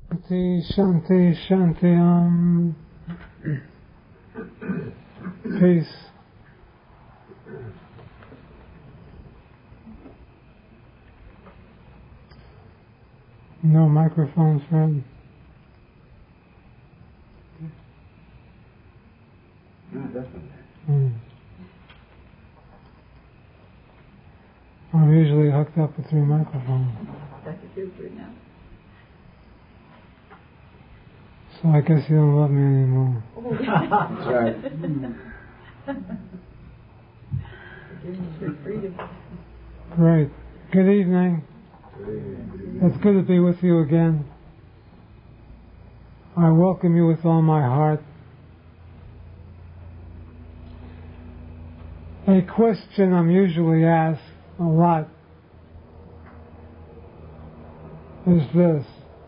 Shanti, Shanti, Shanti, peace. No microphones, Fred? No, definitely. I'm usually hooked up with 3 microphones. That's a super now. So I guess you don't love me anymore. That's right. Freedom. Great. Good evening. It's good to be with you again. I welcome you with all my heart. A question I'm usually asked a lot is this.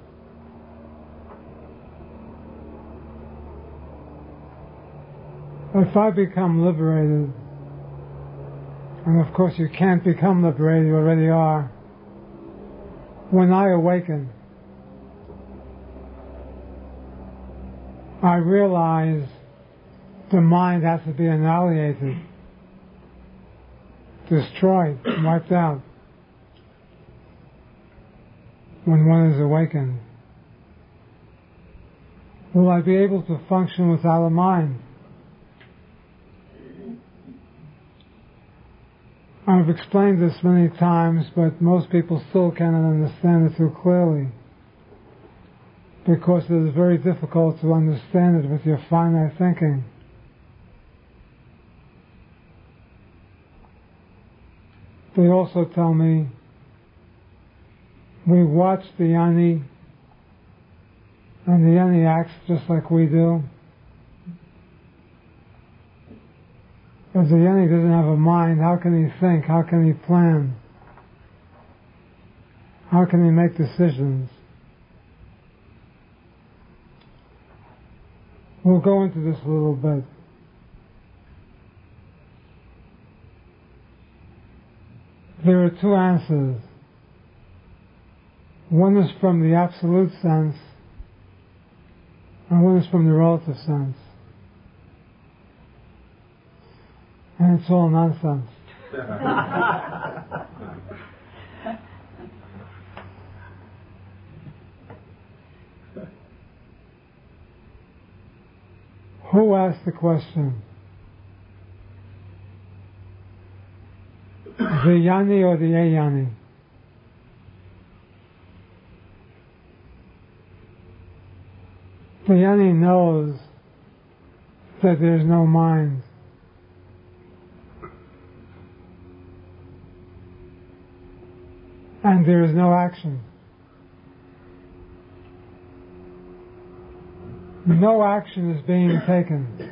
If I become liberated, and of course you can't become liberated, you already are, when I awaken, I realize the mind has to be annihilated, destroyed, wiped out when one is awakened. Will I be able to function without a mind? I've explained this many times, but most people still cannot understand it too clearly, because it is very difficult to understand it with your finite thinking. They also tell me, we watch the Yanni, and the Yanni acts just like we do. If the Yanni doesn't have a mind, how can he think? How can he plan? How can he make decisions? We'll go into this a little bit. There are 2 answers. One is from the absolute sense, and one is from the relative sense. And it's all nonsense. Who asked the question? The Yanni or the Ayani? The Yanni knows that there's no mind. And there is no action. No action is being taken.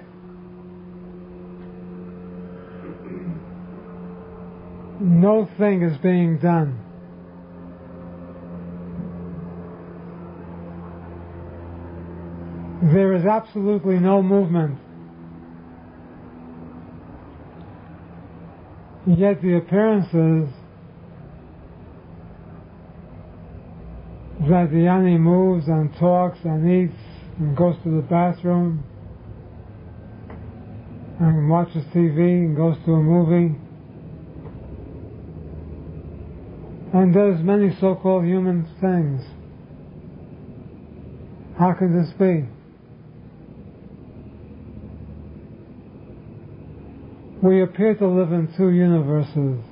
No thing is being done. There is absolutely no movement. Yet the appearance is that the Yanni moves and talks and eats and goes to the bathroom and watches TV and goes to a movie and does many so-called human things. How can this be? We appear to live in 2 universes.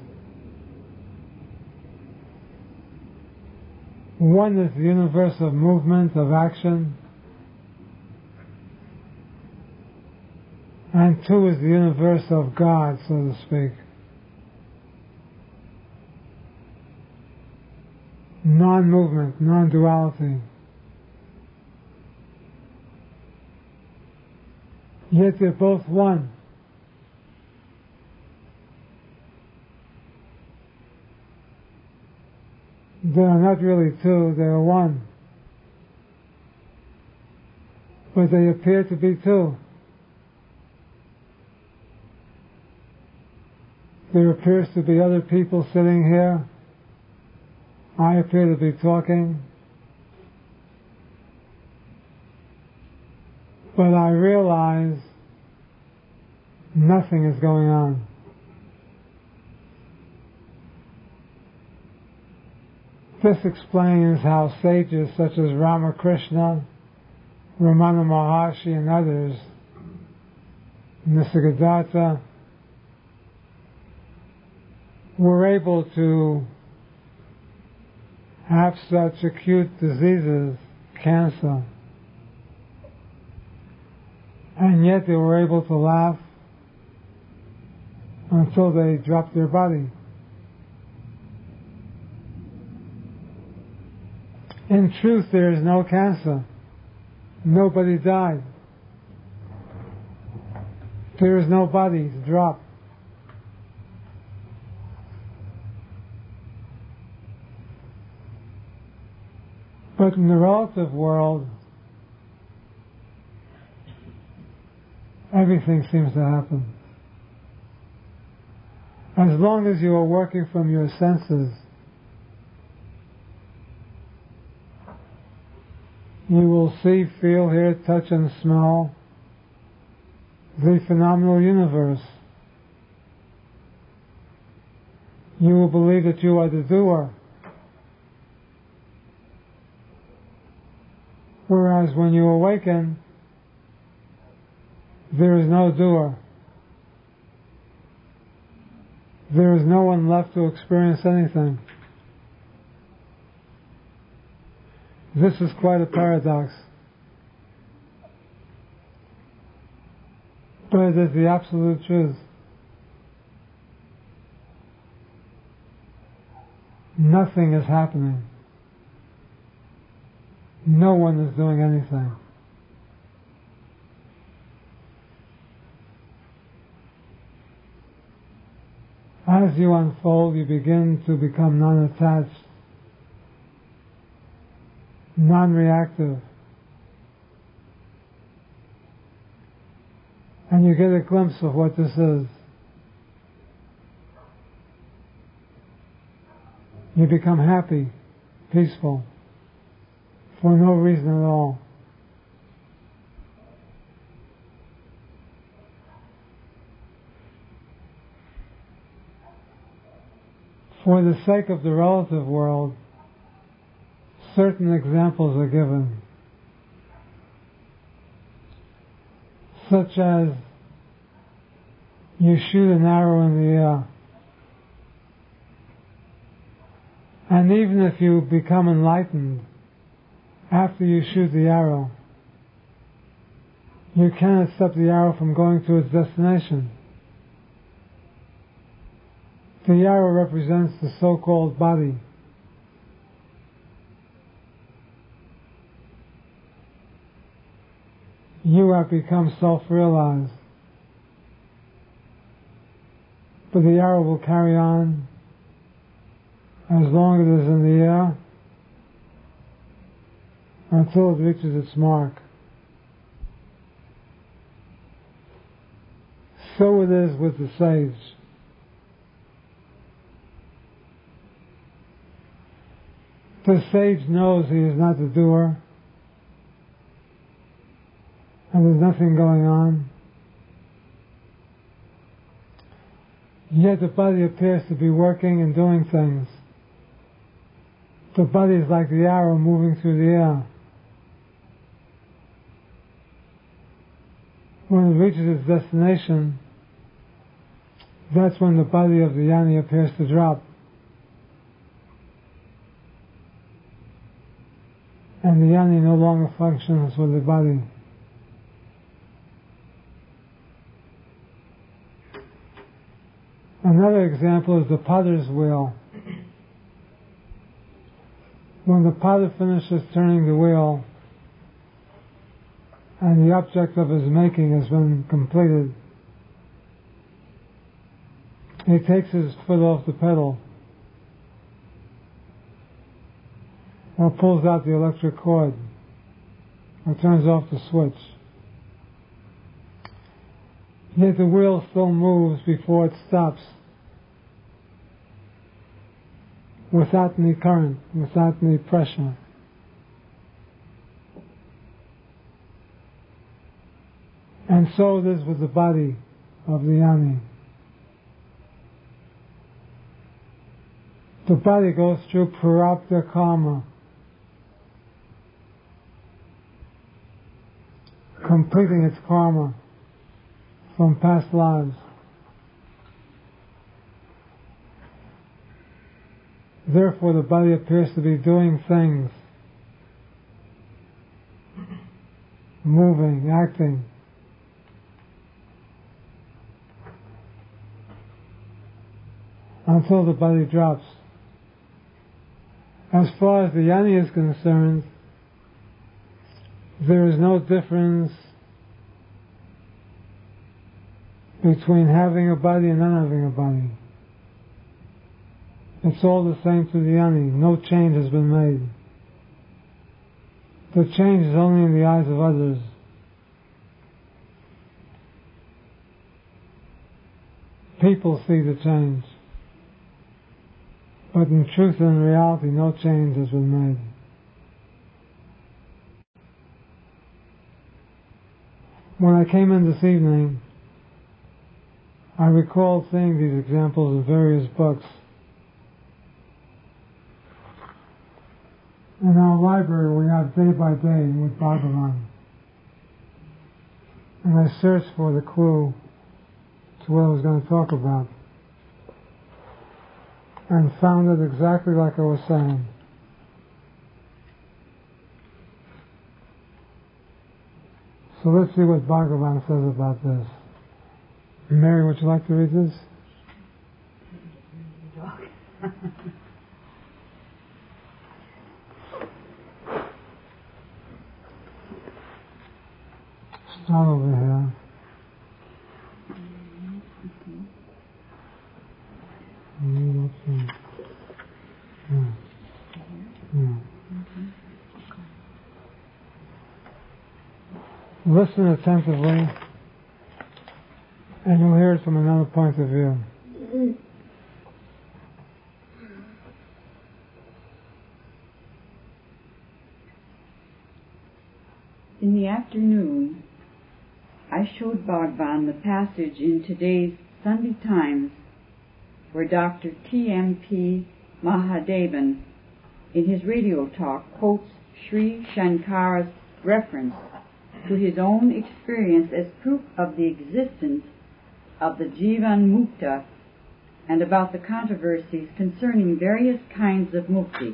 One is the universe of movement, of action, and 2 is the universe of God, so to speak. Non-movement, non-duality. Yet they're both one. They are not really 2, they are 1. But they appear to be 2. There appears to be other people sitting here. I appear to be talking. but I realize nothing is going on. This explains how sages such as Ramakrishna, Ramana Maharshi and others, Nisargadatta, were able to have such acute diseases, cancer, and yet they were able to laugh until they dropped their body. In truth, there is no cancer. Nobody died. There is no body to drop. But in the relative world, everything seems to happen. As long as you are working from your senses, you will see, feel, hear, touch, and smell the phenomenal universe. You will believe that you are the doer. Whereas when you awaken, there is no doer. There is no one left to experience anything. This is quite a paradox. But it is the absolute truth. Nothing is happening. No one is doing anything. As you unfold, you begin to become non-attached, non-reactive. And you get a glimpse of what this is. You become happy, peaceful, for no reason at all. For the sake of the relative world, certain examples are given, such as you shoot an arrow in the air, and even if you become enlightened after you shoot the arrow, you cannot stop the arrow from going to its destination. The arrow represents the so-called body. You have become self-realized. But the arrow will carry on as long as it is in the air until it reaches its mark. So it is with the sage. The sage knows he is not the doer, and there's nothing going on. Yet the body appears to be working and doing things. The body is like the arrow moving through the air. When it reaches its destination, that's when the body of the yoni appears to drop. And the yoni no longer functions with the body. Another example is the potter's wheel. When the potter finishes turning the wheel and the object of his making has been completed, he takes his foot off the pedal or pulls out the electric cord or turns off the switch. Yet the wheel still moves before it stops, without any current, without any pressure. And so it is with the body of the Yoni. The body goes through prarabdha karma, completing its karma from past lives. Therefore, the body appears to be doing things, moving, acting, until the body drops. As far as the Yoni is concerned, there is no difference between having a body and not having a body. It's all the same to the Yoni. No change has been made. The change is only in the eyes of others. People see the change. But in truth and in reality, no change has been made. When I came in this evening, I recalled seeing these examples in various books. In our library, we have Day by Day with Bhagavan. And I searched for the clue to what I was going to talk about, and found it exactly like I was saying. So let's see what Bhagavan says about this. Mary, would you like to read this? Start over here. Listen attentively, and you'll hear it from another point of view. In the afternoon, I showed Bhagavan the passage in today's Sunday Times where Dr. T.M.P. Mahadevan, in his radio talk, quotes Sri Shankara's reference to his own experience as proof of the existence of the Jivan Mukta and about the controversies concerning various kinds of mukti.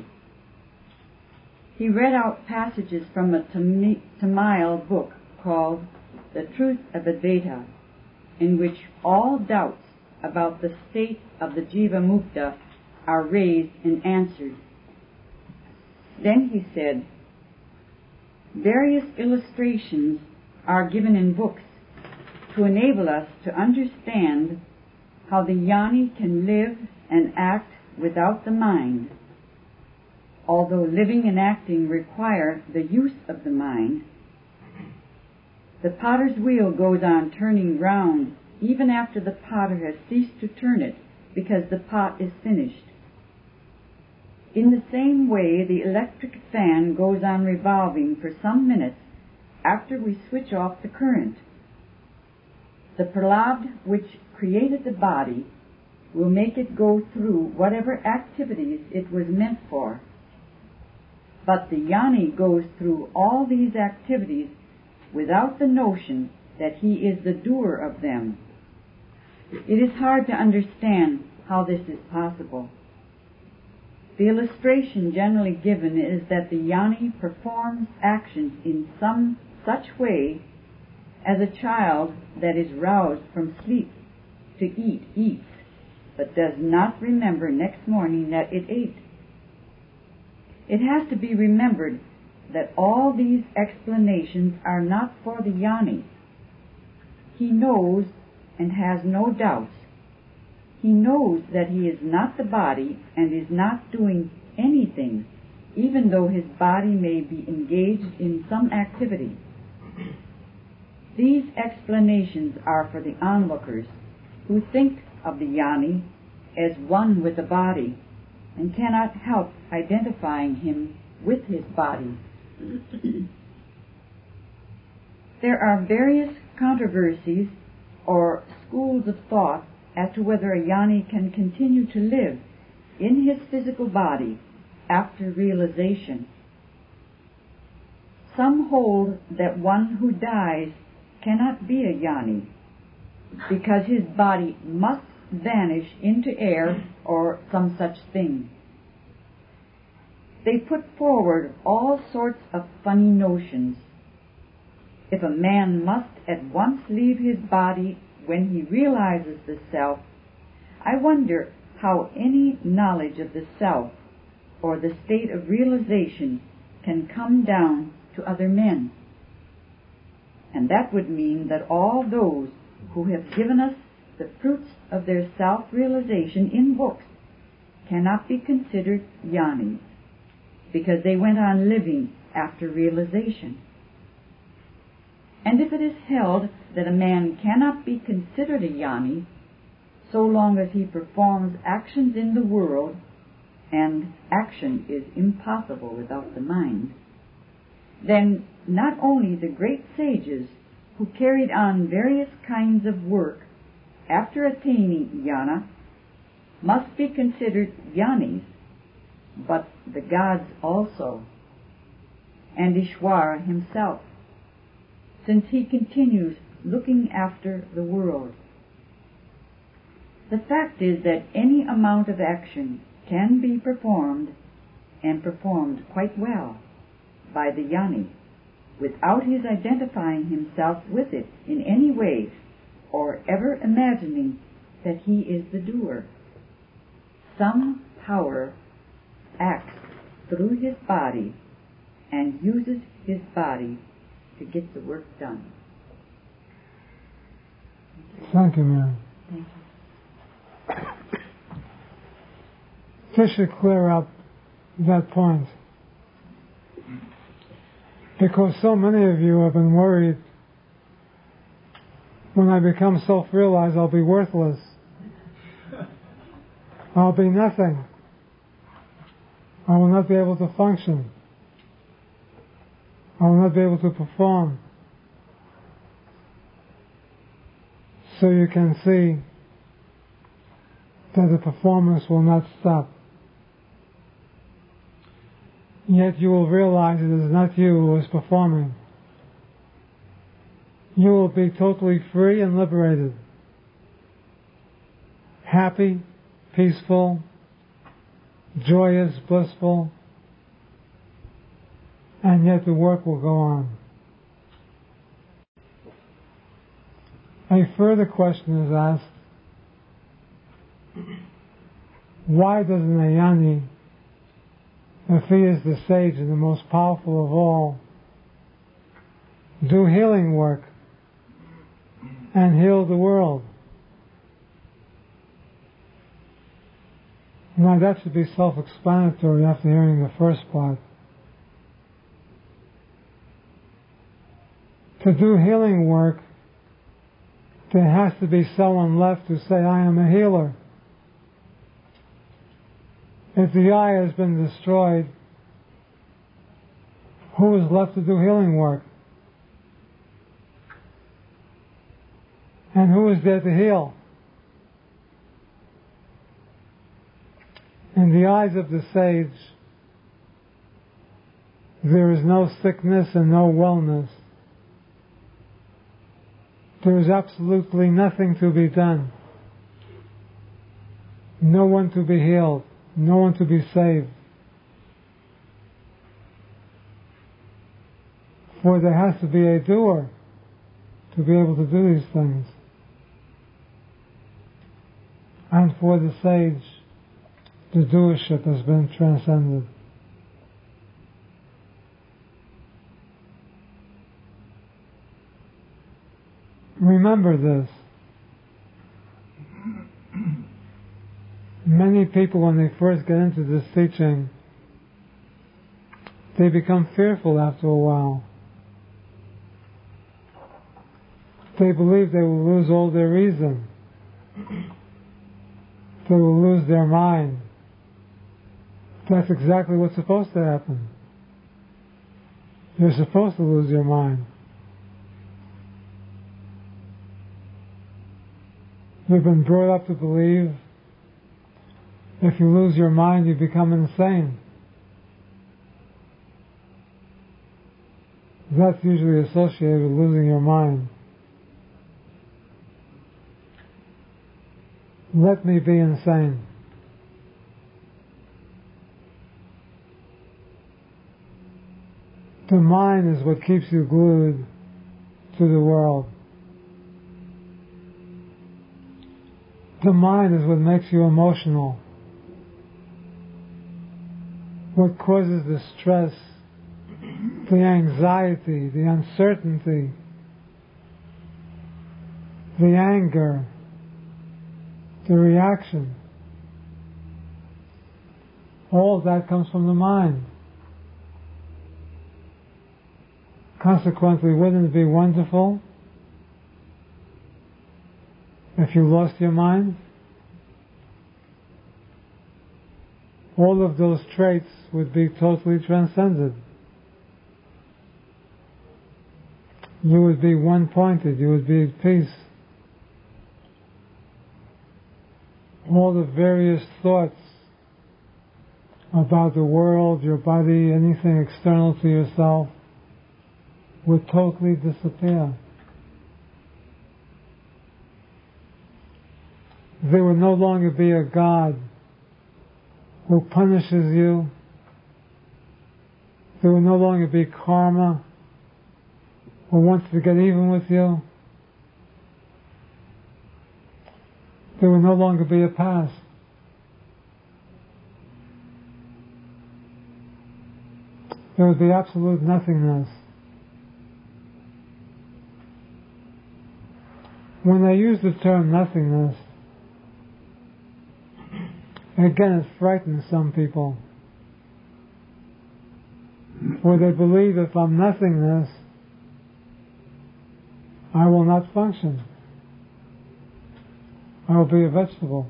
He read out passages from a Tamil book called The Truth of Advaita, in which all doubts about the state of the Jiva Mukta are raised and answered. Then he said, various illustrations are given in books to enable us to understand how the Yoni can live and act without the mind, although living and acting require the use of the mind. The potter's wheel goes on turning round even after the potter has ceased to turn it, because the pot is finished. In the same way, the electric fan goes on revolving for some minutes after we switch off the current. The pralabdha which created the body will make it go through whatever activities it was meant for. But the Yoni goes through all these activities without the notion that he is the doer of them. It is hard to understand how this is possible. The illustration generally given is that the Yoni performs actions in some such way as a child that is roused from sleep to eats, but does not remember next morning that it ate. It has to be remembered that all these explanations are not for the Yoni. He knows and has no doubts. He knows that he is not the body and is not doing anything, even though his body may be engaged in some activity. These explanations are for the onlookers who think of the Yoni as one with the body and cannot help identifying him with his body. There are various controversies or schools of thought as to whether a jnani can continue to live in his physical body after realization. Some hold that one who dies cannot be a jnani because his body must vanish into air or some such thing. They put forward all sorts of funny notions. If a man must at once leave his body when he realizes the self, I wonder how any knowledge of the self or the state of realization can come down to other men. And that would mean that all those who have given us the fruits of their self-realization in books cannot be considered jnanis, because they went on living after realization. And if it is held that a man cannot be considered a jnani so long as he performs actions in the world, and action is impossible without the mind, then not only the great sages who carried on various kinds of work after attaining jnana must be considered jnanis, but the gods also, and Ishvara himself, since he continues looking after the world. The fact is that any amount of action can be performed, and performed quite well, by the jnani, without his identifying himself with it in any way, or ever imagining that he is the doer. Some power acts through his body and uses his body to get the work done. Thank you, Mary. Thank you. This should clear up that point, because so many of you have been worried, when I become self-realized I'll be worthless, I'll be nothing, I will not be able to function, I will not be able to perform. So you can see that the performance will not stop. Yet you will realize it is not you who is performing. You will be totally free and liberated, happy, peaceful, joyous, blissful, and yet the work will go on. A further question is asked: why doesn't a jnani, if he is the sage and the most powerful of all, do healing work and heal the world? Now that should be self-explanatory after hearing the first part. To do healing work, there has to be someone left to say, I am a healer. If the eye has been destroyed, who is left to do healing work? And who is there to heal? In the eyes of the sage, there is no sickness and no wellness. There is absolutely nothing to be done. No one to be healed. No one to be saved. For there has to be a doer to be able to do these things. And for the sage, the doership has been transcended. Remember this. Many people, when they first get into this teaching, they become fearful after a while. They believe they will lose all their reason. They will lose their mind. That's exactly what's supposed to happen. You're supposed to lose your mind. We've been brought up to believe if you lose your mind, you become insane. That's usually associated with losing your mind. Let me be insane. The mind is what keeps you glued to the world. The mind is what makes you emotional. What causes the stress, the anxiety, the uncertainty, the anger, the reaction. All that comes from the mind. Consequently, wouldn't it be wonderful if you lost your mind? All of those traits would be totally transcended. You would be one-pointed, you would be at peace. All the various thoughts about the world, your body, anything external to yourself would totally disappear. There would no longer be a God who punishes you. There will no longer be karma who wants to get even with you. There will no longer be a past. There would be absolute nothingness. When I use the term nothingness, again, it frightens some people. For they believe if I'm nothingness, I will not function. I will be a vegetable.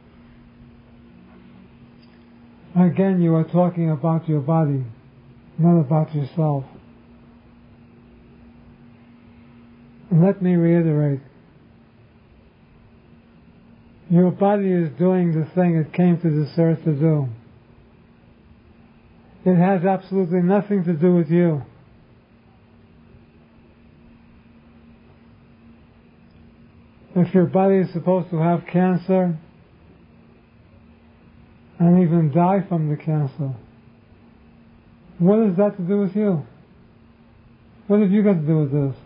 Again, you are talking about your body, not about yourself. And let me reiterate, your body is doing the thing it came to this earth to do. It has absolutely nothing to do with you. If your body is supposed to have cancer and even die from the cancer, what has that to do with you? What have you got to do with this?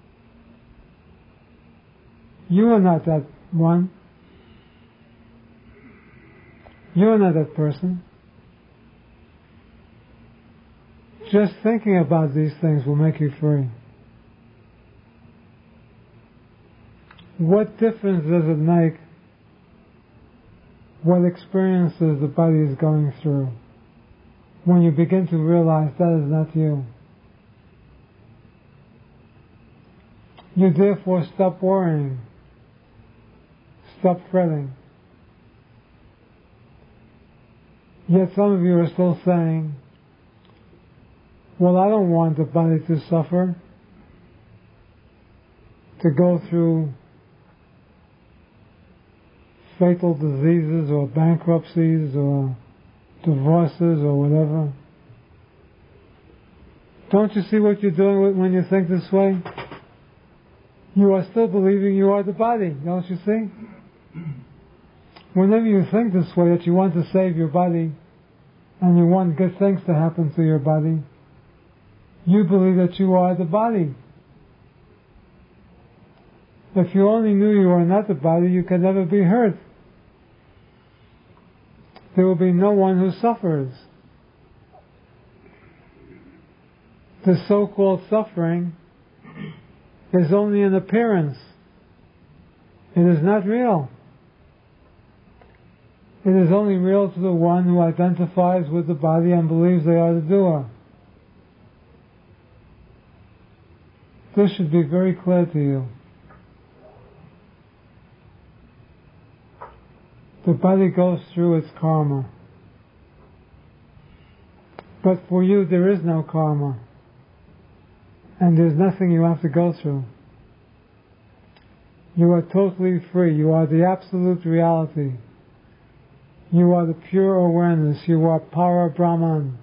You are not that one. You are not that person. Just thinking about these things will make you free. What difference does it make what experiences the body is going through when you begin to realize that is not you? You therefore stop worrying, stop fretting. Yet some of you are still saying, well, I don't want the body to suffer, to go through fatal diseases or bankruptcies or divorces or whatever. Don't you see what you're doing when you think this way? You are still believing you are the body, don't you see? Whenever you think this way, that you want to save your body and you want good things to happen to your body, you believe that you are the body. If you only knew you are not the body, you could never be hurt. There will be no one who suffers. The so-called suffering is only an appearance. It is not real. It is only real to the one who identifies with the body and believes they are the doer. This should be very clear to you. The body goes through its karma. But for you there is no karma. And there's nothing you have to go through. You are totally free. You are the absolute reality. You are the pure awareness. You are Para Brahman.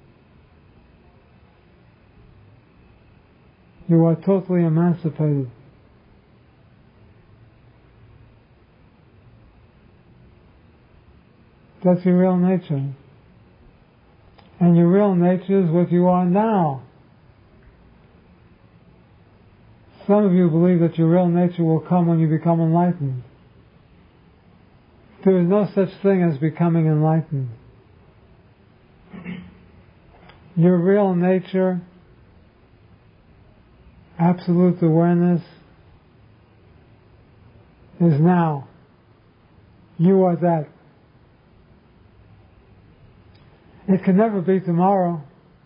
You are totally emancipated. That's your real nature. And your real nature is what you are now. Some of you believe that your real nature will come when you become enlightened. There is no such thing as becoming enlightened. Your real nature, absolute awareness, is now. You are that. It can never be tomorrow.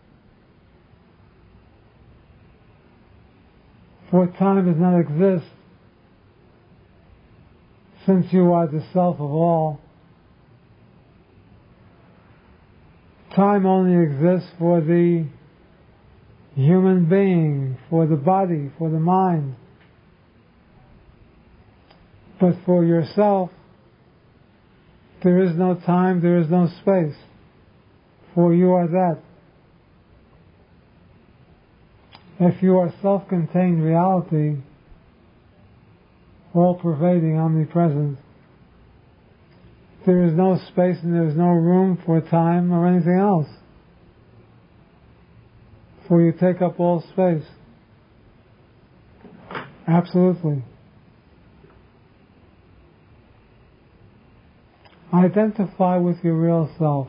For time does not exist, since you are the self of all. Time only exists for the human being, for the body, for the mind. But for yourself, there is no time, there is no space, for you are that. If you are self-contained reality, all-pervading, omnipresent, there is no space and there is no room for time or anything else. For you take up all space. Absolutely. Identify with your real self.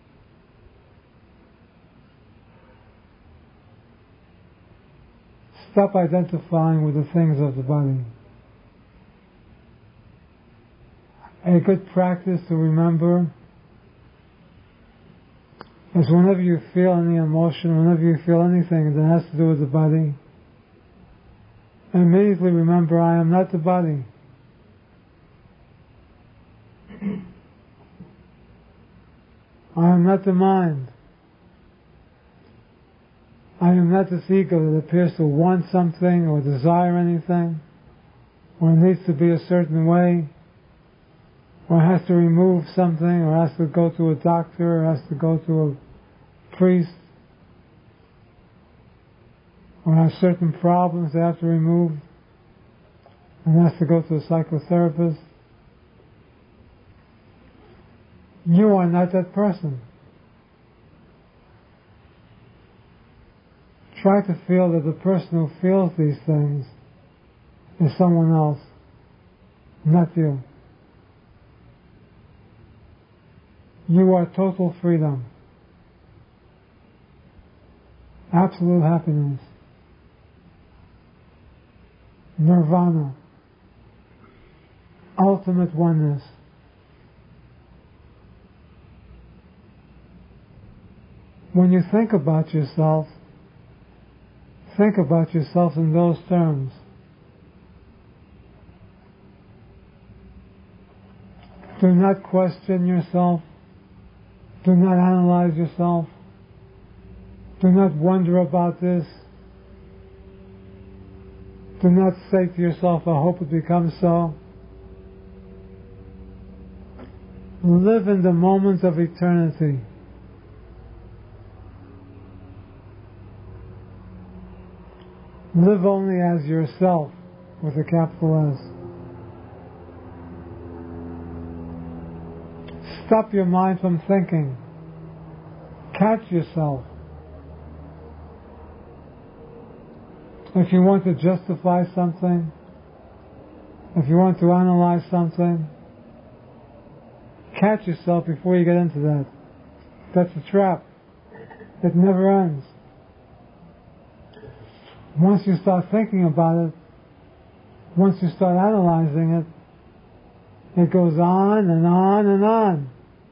Stop identifying with the things of the body. A good practice to remember is whenever you feel any emotion, whenever you feel anything that has to do with the body, immediately remember, I am not the body. I am not the mind. I am not this ego that appears to want something or desire anything, or needs to be a certain way, or has to remove something, or has to go to a doctor, or has to go to a priest, or has certain problems they have to remove, and has to go to a psychotherapist. You are not that person. Try to feel that the person who feels these things is someone else, not you. You are total freedom, absolute happiness, nirvana, ultimate oneness. When you think about yourself in those terms. Do not question yourself. Do not analyze yourself. Do not wonder about this. Do not say to yourself, I hope it becomes so. Live in the moment of eternity. Live only as yourself, with a capital S. Stop your mind from thinking. Catch yourself. If you want to justify something, if you want to analyze something, catch yourself before you get into that. That's a trap. It never ends. Once you start thinking about it, once you start analyzing it, it goes on and on and on.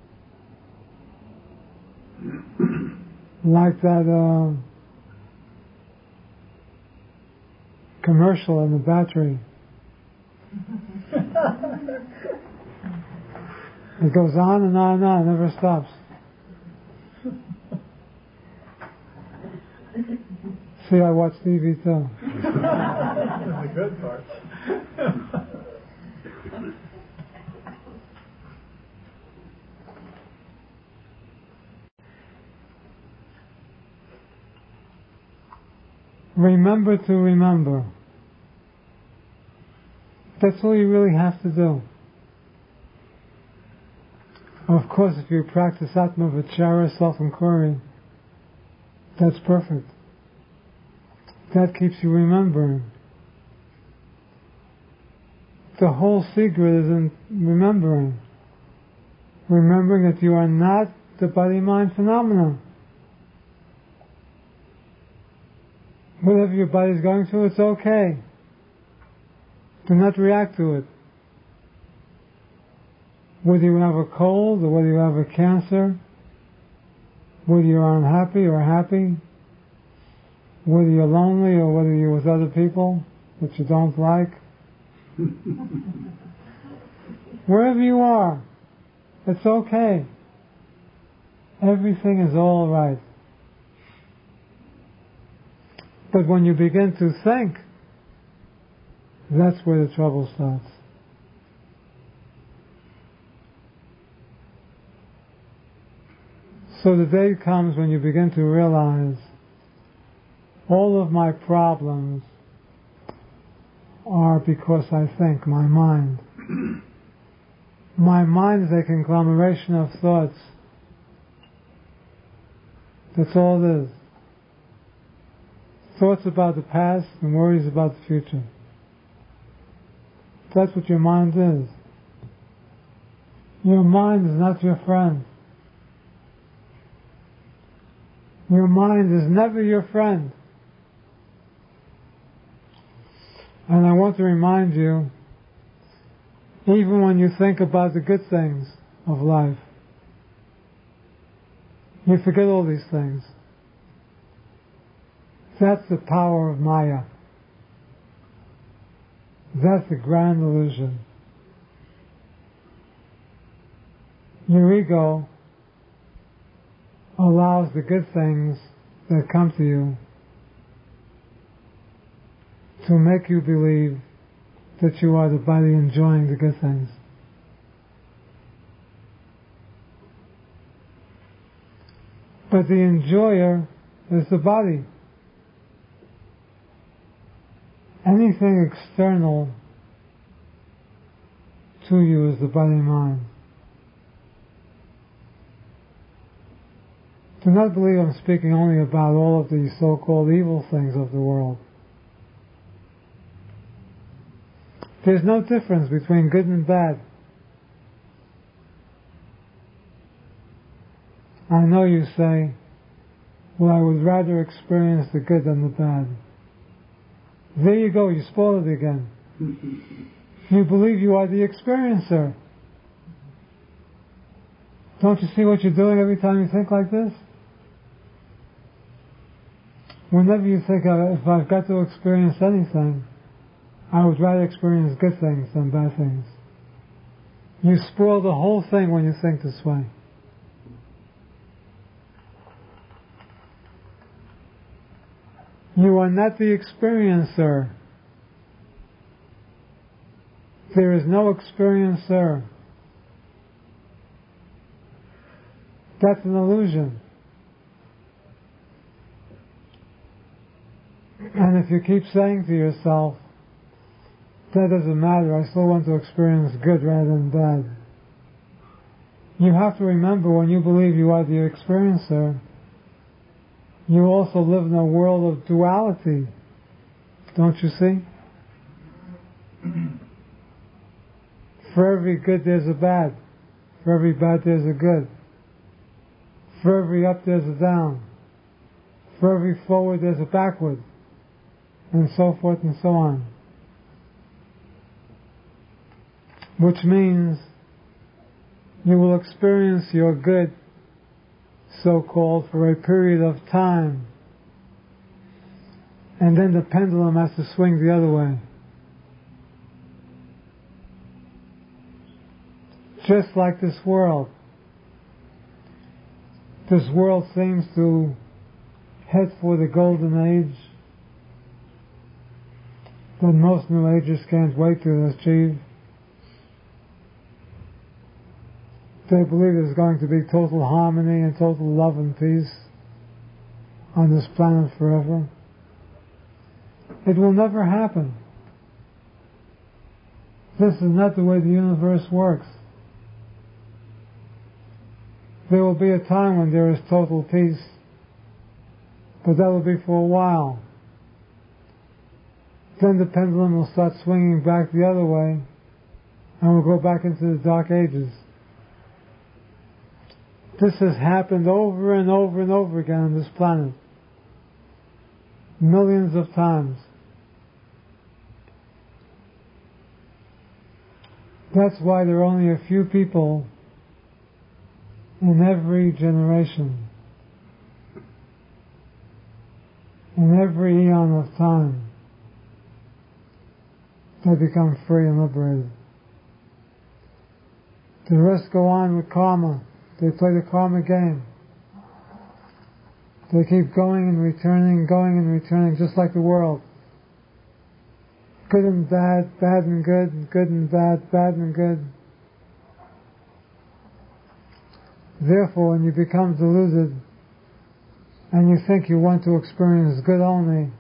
Like that commercial in the battery. It goes on and on and on, it never stops. See, I watch TV too. The good parts. remember to remember. That's all you really have to do. Of course, if you practice Atma Vichara, self-inquiry, that's perfect. That keeps you remembering. The whole secret is in remembering. Remembering that you are not the body-mind phenomenon. Whatever your body is going through, it's okay. Do not react to it. Whether you have a cold or whether you have a cancer, whether you're unhappy or happy, whether you're lonely or whether you're with other people that you don't like, wherever you are, it's okay. Everything is all right. But when you begin to think, that's where the trouble starts. So the day comes when you begin to realize all of my problems are because I think, my mind. My mind is a conglomeration of thoughts. That's all it is. Thoughts about the past and worries about the future. That's what your mind is. Your mind is not your friend. Your mind is never your friend. And I want to remind you, even when you think about the good things of life, you forget all these things. That's the power of Maya. That's the grand illusion. Your ego allows the good things that come to you to make you believe that you are the body enjoying the good things. But the enjoyer is the body. Anything external to you is the body-mind. Do not believe I'm speaking only about all of the so-called evil things of the world. There's no difference between good and bad. I know you say, well, I would rather experience the good than the bad. There you go, you spoiled it again. You believe you are the experiencer. Don't you see what you're doing every time you think like this? Whenever you think, if I've got to experience anything, I would rather experience good things than bad things. You spoil the whole thing when you think this way. You are not the experiencer. There is no experiencer. That's an illusion. And if you keep saying to yourself, that doesn't matter, I still want to experience good rather than bad, you have to remember, when you believe you are the experiencer, you also live in a world of duality. Don't you see? For every good there's a bad. For every bad there's a good. For every up there's a down. For every forward there's a backward. And so forth and so on. Which means you will experience your good, so-called, for a period of time. And then the pendulum has to swing the other way. Just like this world. This world seems to head for the golden age that most New Agers can't wait to achieve. They believe there's going to be total harmony and total love and peace on this planet forever. It will never happen. This is not the way the universe works. There will be a time when there is total peace, but that will be for a while. Then the pendulum will start swinging back the other way, and we'll go back into the Dark Ages. This has happened over and over and over again on this planet. Millions of times. That's why there are only a few people in every generation, in every eon of time, that become free and liberated. The rest go on with karma. They play the karma game. They keep going and returning, just like the world. Good and bad, bad and good, good and bad, bad and good. Therefore, when you become deluded and you think you want to experience good only,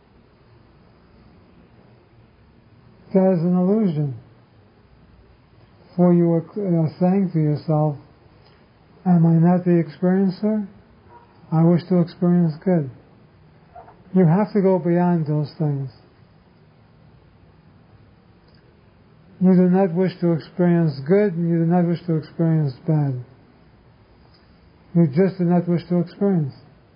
that is an illusion. For you are saying to yourself, am I not the experiencer? I wish to experience good. You have to go beyond those things. You do not wish to experience good, and you do not wish to experience bad. You just do not wish to experience.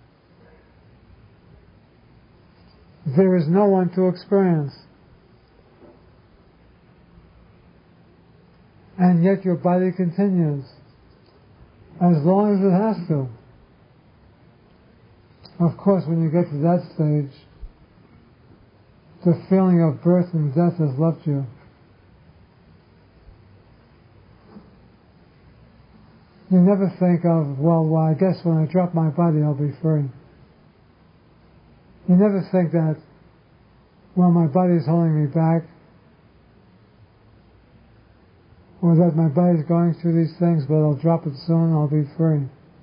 There is no one to experience. And yet your body continues, as long as it has to. Of course, when you get to that stage, the feeling of birth and death has left you. You never think of, well, I guess when I drop my body, I'll be free. You never think that, well, my body's holding me back, or that my body's going through these things, but I'll drop it soon, I'll be free.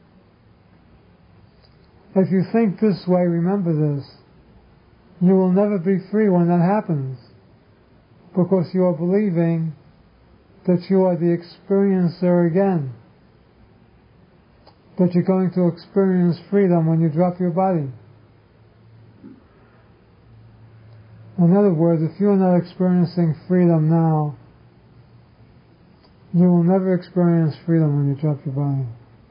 If you think this way, remember this. You will never be free when that happens, because you are believing that you are the experiencer again, that you're going to experience freedom when you drop your body. In other words, if you're not experiencing freedom now, you will never experience freedom when you drop your body.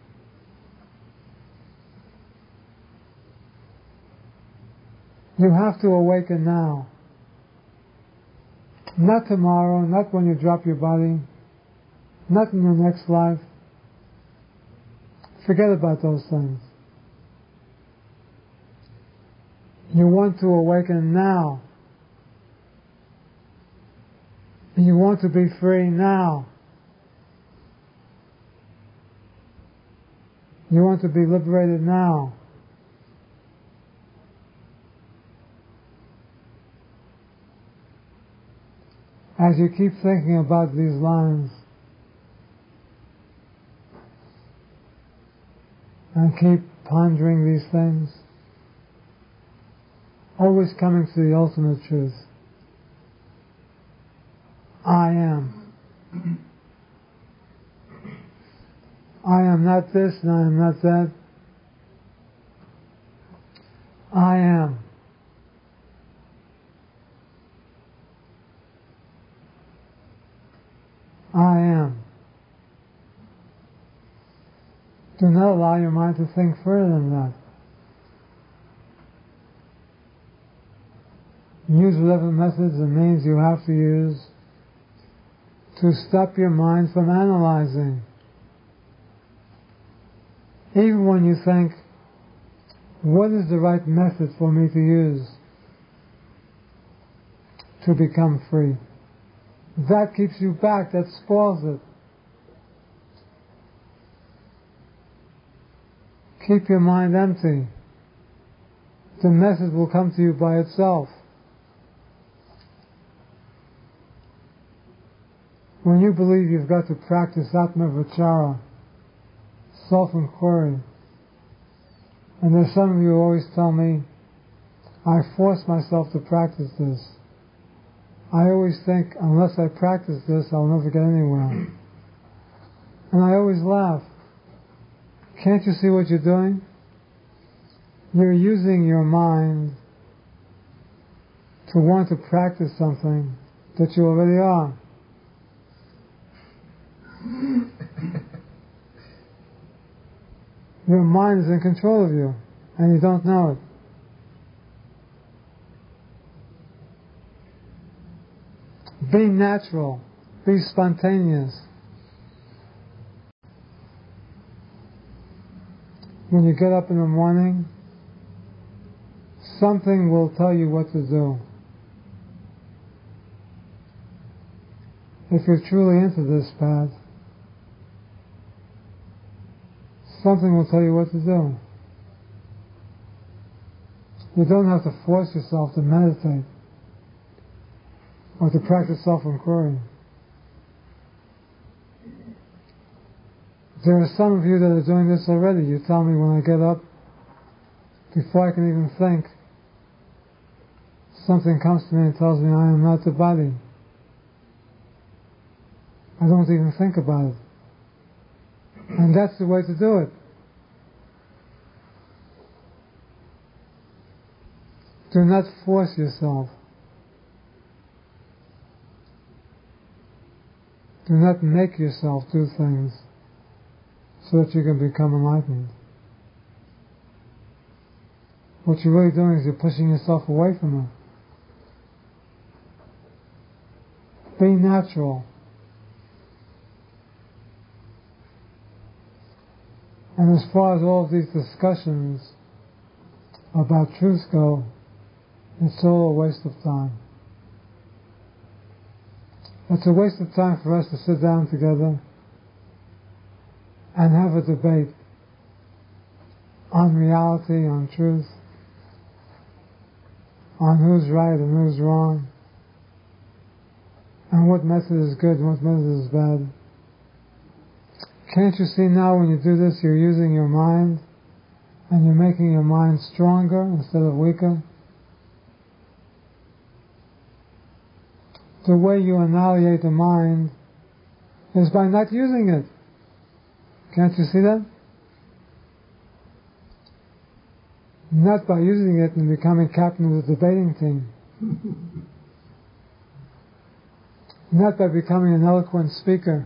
You have to awaken now. Not tomorrow, not when you drop your body, not in your next life. Forget about those things. You want to awaken now. You want to be free now. You want to be liberated now. As you keep thinking about these lines and keep pondering these things, always coming to the ultimate truth. I am. I am not this and I am not that. I am. I am. Do not allow your mind to think further than that. Use whatever methods and means you have to use to stop your mind from analyzing. Even when you think, what is the right method for me to use to become free? That keeps you back, that spoils it. Keep your mind empty. The message will come to you by itself. When you believe you've got to practice Atma Vichara, self-inquiry, and there's some of you who always tell me, I force myself to practice this. I always think, unless I practice this, I'll never get anywhere. And I always laugh. Can't you see what you're doing? You're using your mind to want to practice something that you already are. Your mind is in control of you, and you don't know it. Be natural. Be spontaneous. When you get up in the morning, something will tell you what to do. If you're truly into this path, something will tell you what to do. You don't have to force yourself to meditate or to practice self-inquiry. There are some of you that are doing this already. You tell me when I get up, before I can even think, something comes to me and tells me I am not the body. I don't even think about it. And that's the way to do it. Do not force yourself. Do not make yourself do things so that you can become enlightened. What you're really doing is you're pushing yourself away from it. Be natural. And as far as all of these discussions about truth go, it's all a waste of time. It's a waste of time for us to sit down together and have a debate on reality, on truth, on who's right and who's wrong, and what method is good and what method is bad. Can't you see now when you do this, you're using your mind, and you're making your mind stronger instead of weaker? The way you annihilate the mind is by not using it. Can't you see that? Not by using it and becoming captain of the debating team. Not by becoming an eloquent speaker.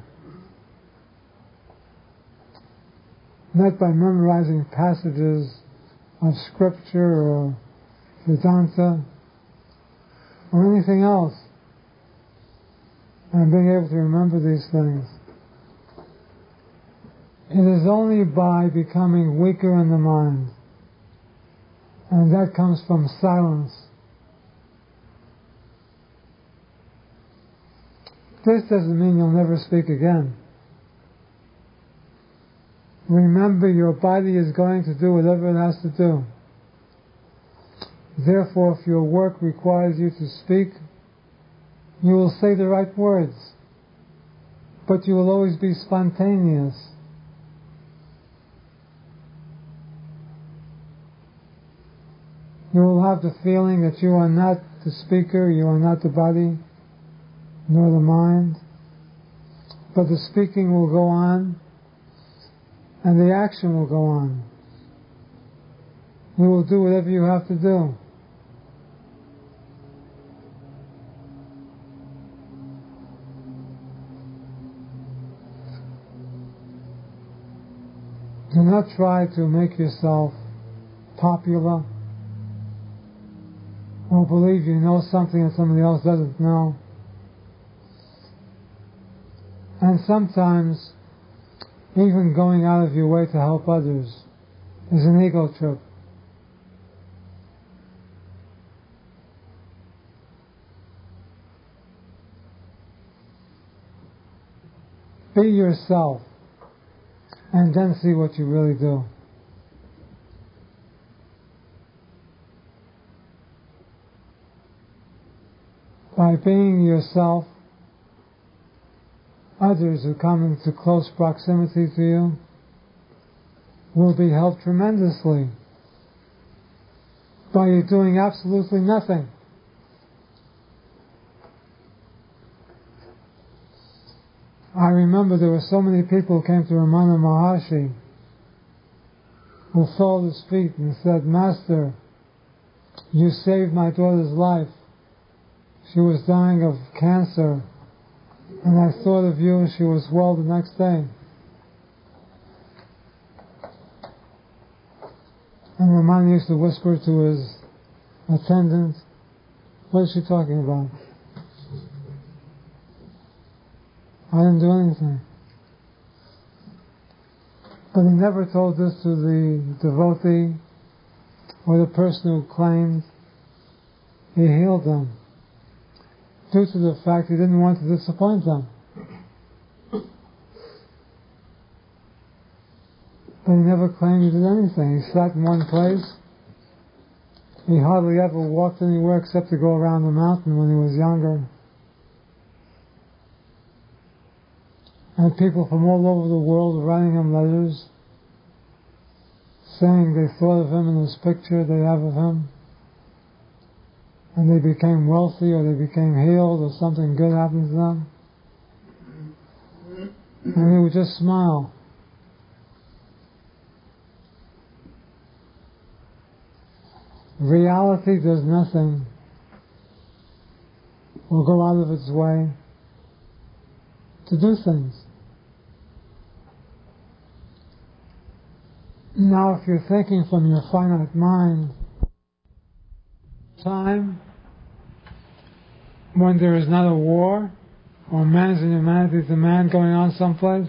Not by memorizing passages of scripture or Vedanta or anything else and being able to remember these things. It is only by becoming weaker in the mind, and that comes from silence. This doesn't mean you'll never speak again. Remember, your body is going to do whatever it has to do. Therefore, if your work requires you to speak, you will say the right words, but you will always be spontaneous. You will have the feeling that you are not the speaker, you are not the body, nor the mind, but the speaking will go on, and the action will go on. You will do whatever you have to do. Do not try to make yourself popular or believe you know something that somebody else doesn't know. And sometimes even going out of your way to help others is an ego trip. Be yourself and then see what you really do. By being yourself, others who come into close proximity to you will be helped tremendously by you doing absolutely nothing. I remember there were so many people who came to Ramana Maharshi who fell at his feet and said, "Master, you saved my daughter's life. She was dying of cancer, and I thought of you and she was well the next day." And Ramana used to whisper to his attendant, "What is she talking about? I didn't do anything." But he never told this to the devotee or the person who claimed he healed them, due to the fact he didn't want to disappoint them. But he never claimed he did anything. He sat in one place. He hardly ever walked anywhere except to go around the mountain when he was younger. And people from all over the world were writing him letters saying they thought of him in this picture they have of him, and they became wealthy or they became healed or something good happened to them. And he would just smile. Reality does nothing or go out of its way to do things. Now, if you're thinking from your finite mind, time when there is not a war or man's inhumanity to man going on someplace,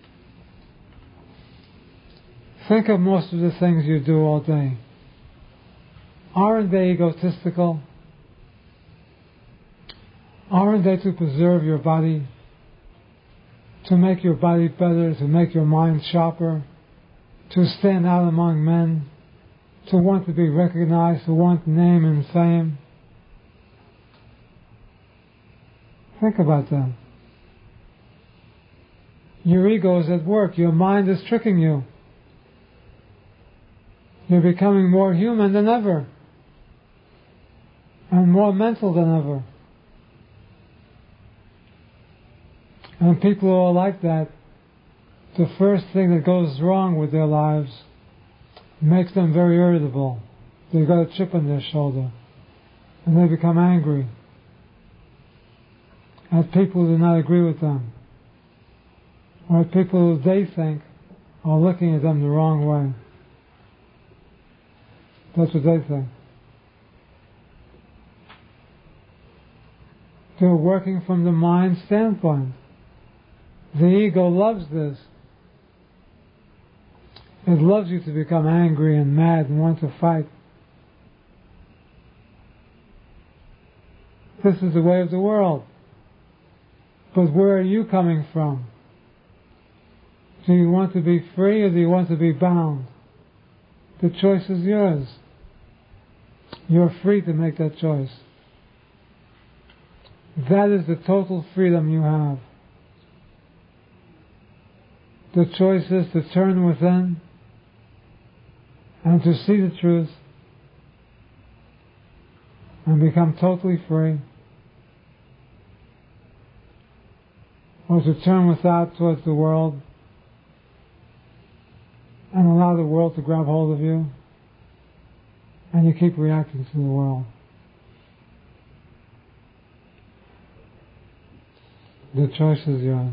think of most of the things you do all day. Aren't they egotistical? Aren't they to preserve your body, to make your body better, to make your mind sharper, to stand out among men, to want to be recognized, to want name and fame? Think about that. Your ego is at work. Your mind is tricking you. You're becoming more human than ever, and more mental than ever. And people who are like that, the first thing that goes wrong with their lives makes them very irritable. They've got a chip on their shoulder, and they become angry at people who do not agree with them, or at people who they think are looking at them the wrong way. That's what they think. They're working from the mind standpoint. The ego loves this. It loves you to become angry and mad and want to fight. This is the way of the world. But where are you coming from? Do you want to be free or do you want to be bound? The choice is yours. You're free to make that choice. That is the total freedom you have. The choice is to turn within and to see the truth and become totally free, or to turn without towards the world and allow the world to grab hold of you, and you keep reacting to the world. The choice is yours.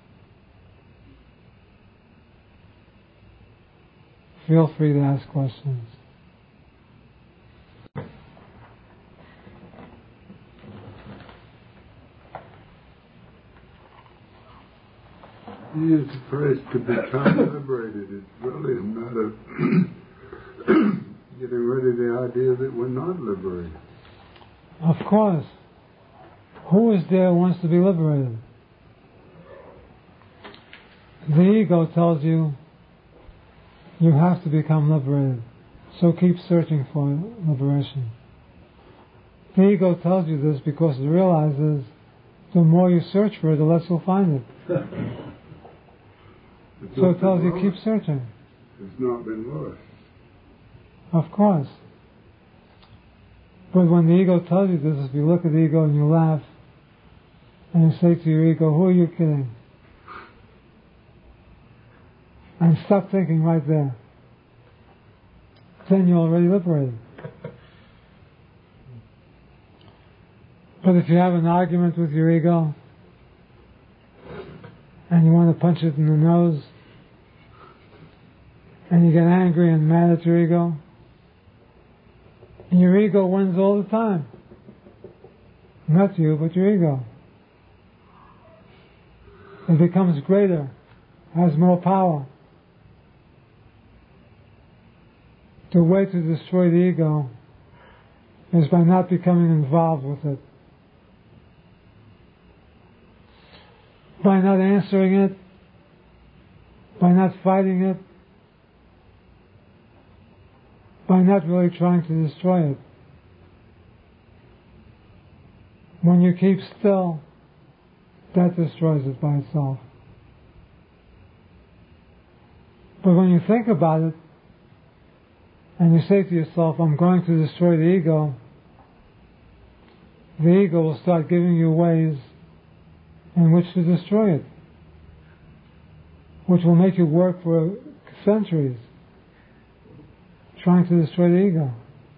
Feel free to ask questions. He used the phrase to become liberated. It's really a matter of getting rid of the idea that we're not liberated. Of course. Who is there who wants to be liberated? The ego tells you you have to become liberated, so keep searching for liberation. The ego tells you this because it realizes the more you search for it, the less you'll find it. So it tells you keep searching. It's not been lost. Of course. But when the ego tells you this, if you look at the ego and you laugh, and you say to your ego, who are you kidding? And stop thinking right there. Then you're already liberated. But if you have an argument with your ego, and you want to punch it in the nose, and you get angry and mad at your ego, and your ego wins all the time. Not you, but your ego. It becomes greater, has more power. The way to destroy the ego is by not becoming involved with it. By not answering it, by not fighting it, by not really trying to destroy it. When you keep still, that destroys it by itself. But when you think about it, and you say to yourself, I'm going to destroy the ego will start giving you ways in which to destroy it, which will make you work for centuries trying to destroy the ego.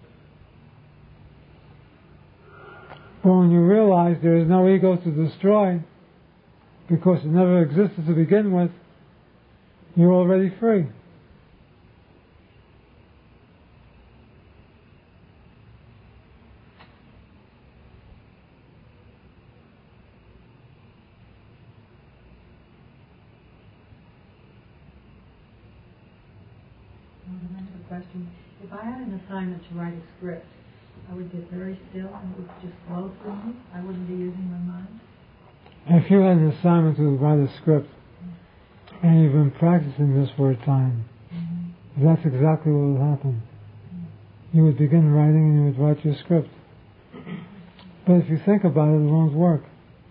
But when you realize there is no ego to destroy, because it never existed to begin with, you're already free. Question. If I had an assignment to write a script, I would get very still and it would just flow through me. I wouldn't be using my mind. If you had an assignment to write a script, and you've been practicing this for a time, that's exactly what would happen. You would begin writing and you would write your script. But if you think about it, it won't work.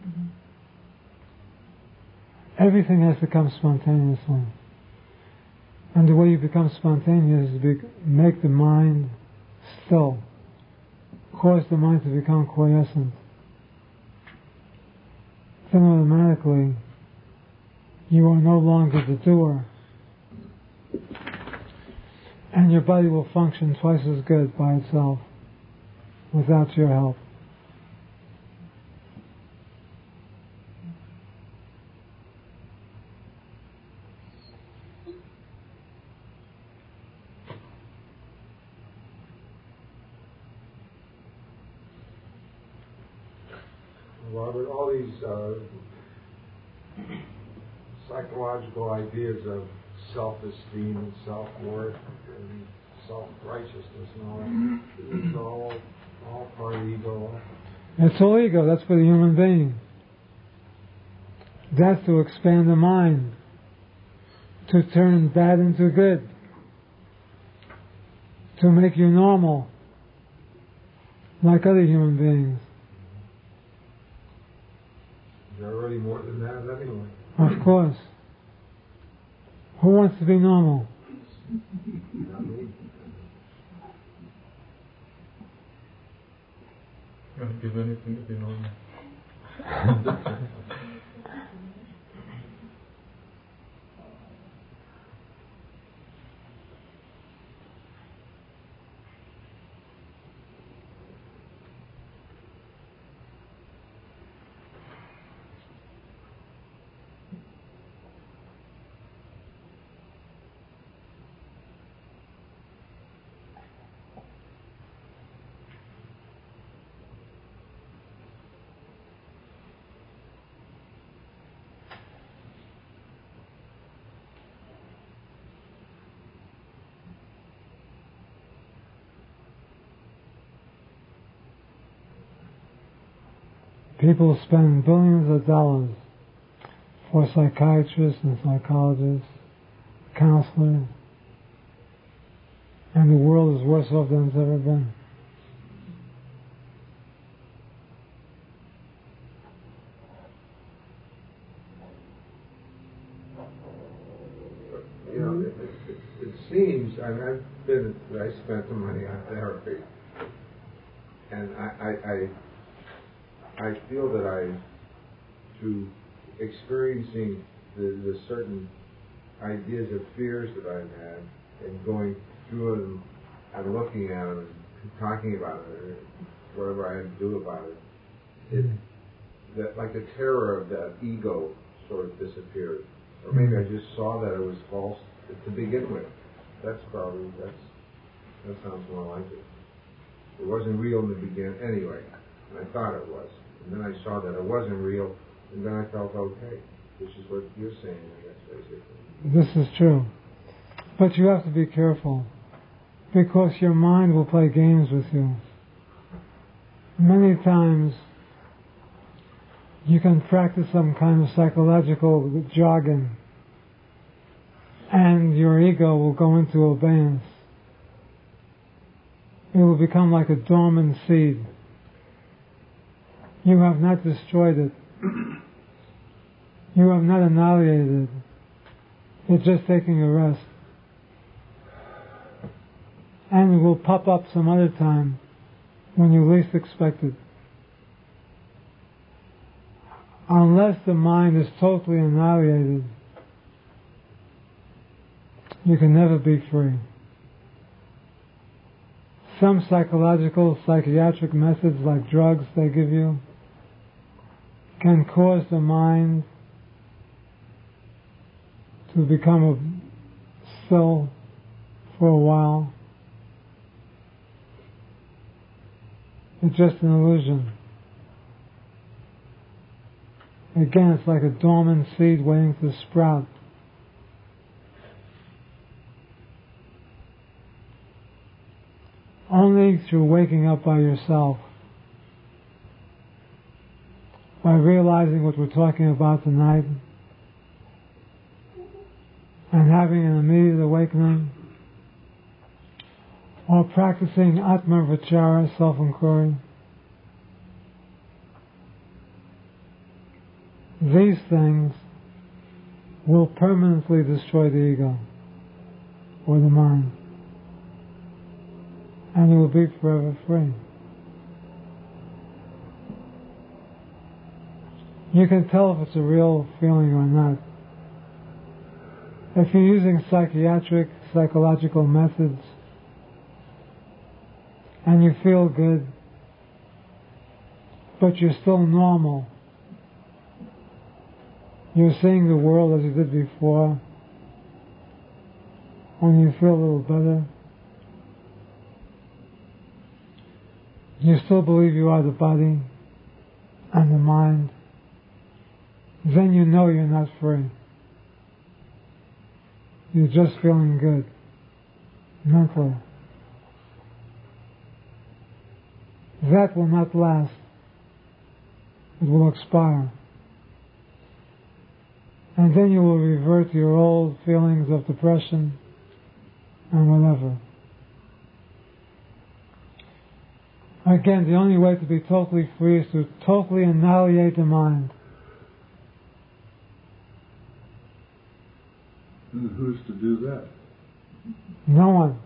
Everything has to come spontaneously. And the way you become spontaneous is to make the mind still. Cause the mind to become quiescent. Then automatically, you are no longer the doer. And your body will function twice as good by itself, without your help. Robert, all these psychological ideas of self-esteem and self-worth and self-righteousness and all that, it's all part of ego. It's all ego. That's for the human being. That's to expand the mind, to turn bad into good, to make you normal, like other human beings. You're already more than that anyway. Of course. Who wants to be normal? Not me. I'd give anything to be normal. People spend billions of dollars for psychiatrists and psychologists, counselors, and the world is worse off than it's ever been. You know, it seems, I spent the money on therapy, And I feel that through experiencing the certain ideas of fears that I've had and going through them and looking at them and talking about it, or whatever I had to do about it, that like the terror of that ego sort of disappeared. Or maybe I just saw that it was false to begin with. That sounds more like it. It wasn't real in the beginning anyway, and I thought it was. And then I saw that it wasn't real, and then I felt okay, which is what you're saying, I guess, basically. This is true. But you have to be careful, because your mind will play games with you. Many times you can practice some kind of psychological jargon, and your ego will go into abeyance. It will become like a dormant seed. You have not destroyed it. You have not annihilated it. It's just taking a rest. And it will pop up some other time when you least expect it. Unless the mind is totally annihilated, you can never be free. Some psychological, psychiatric methods like drugs they give you can cause the mind to become still for a while. It's just an illusion. Again, it's like a dormant seed waiting to sprout. Only through waking up by yourself, by realizing what we're talking about tonight, and having an immediate awakening, or practicing Atma Vichara, self-inquiry. These things will permanently destroy the ego or the mind, and you will be forever free. You can tell if it's a real feeling or not. If you're using psychiatric, psychological methods, and you feel good, but you're still normal, you're seeing the world as you did before, and you feel a little better, you still believe you are the body and the mind, then you know you're not free. You're just feeling good mentally. That will not last. It will expire. And then you will revert to your old feelings of depression and whatever. Again, the only way to be totally free is to totally annihilate the mind. And who's to do that? No one.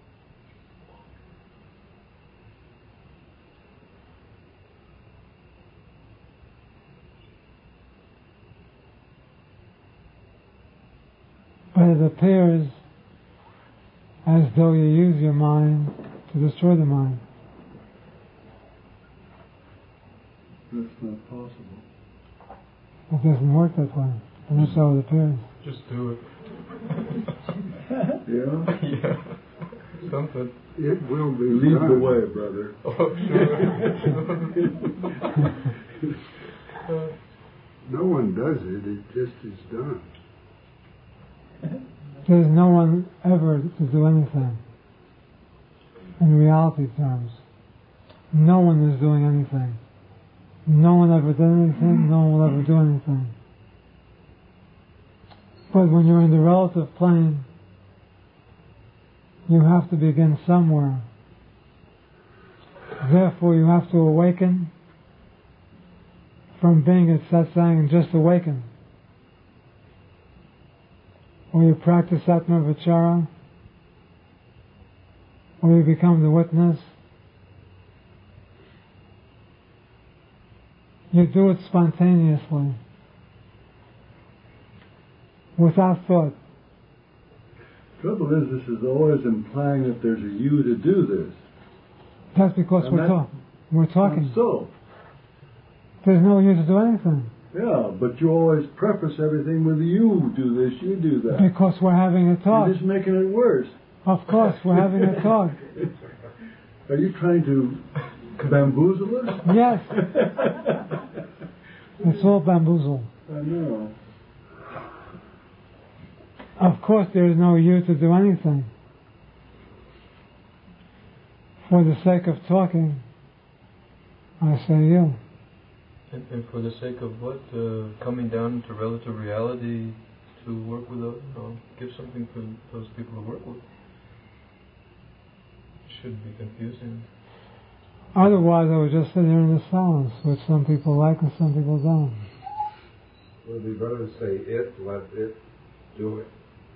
But it appears as though you use your mind to destroy the mind. That's not possible. It doesn't work that way. And that's how it appears. Just do it. Yeah? Yeah. Something. It will be. Lead the way, brother. Oh, sure. No one does it. It just is done. There's no one ever to do anything. In reality terms. No one is doing anything. No one ever did anything. No one will ever do anything. But when you're in the relative plane, you have to begin somewhere. Therefore, you have to awaken from being at satsang and just awaken. Or you practice Atma Vichara, or you become the witness, You do it spontaneously, without thought. Trouble is, this is always implying that there's a you to do this. That's because And we're talking. Not so. There's no you to do anything. Yeah, but you always preface everything with you do this, you do that. Because we're having a talk. You're just making it worse. Of course, we're having a talk. Are you trying to bamboozle us? Yes. It's all bamboozle. I know. Of course, there is no you to do anything. For the sake of talking, I say you. And for the sake of what? Coming down to relative reality to work with those, give something for those people to work with. Shouldn't be confusing. Otherwise, I would just sit here in the silence, which some people like and some people don't. Would it be better to say it, let it do it?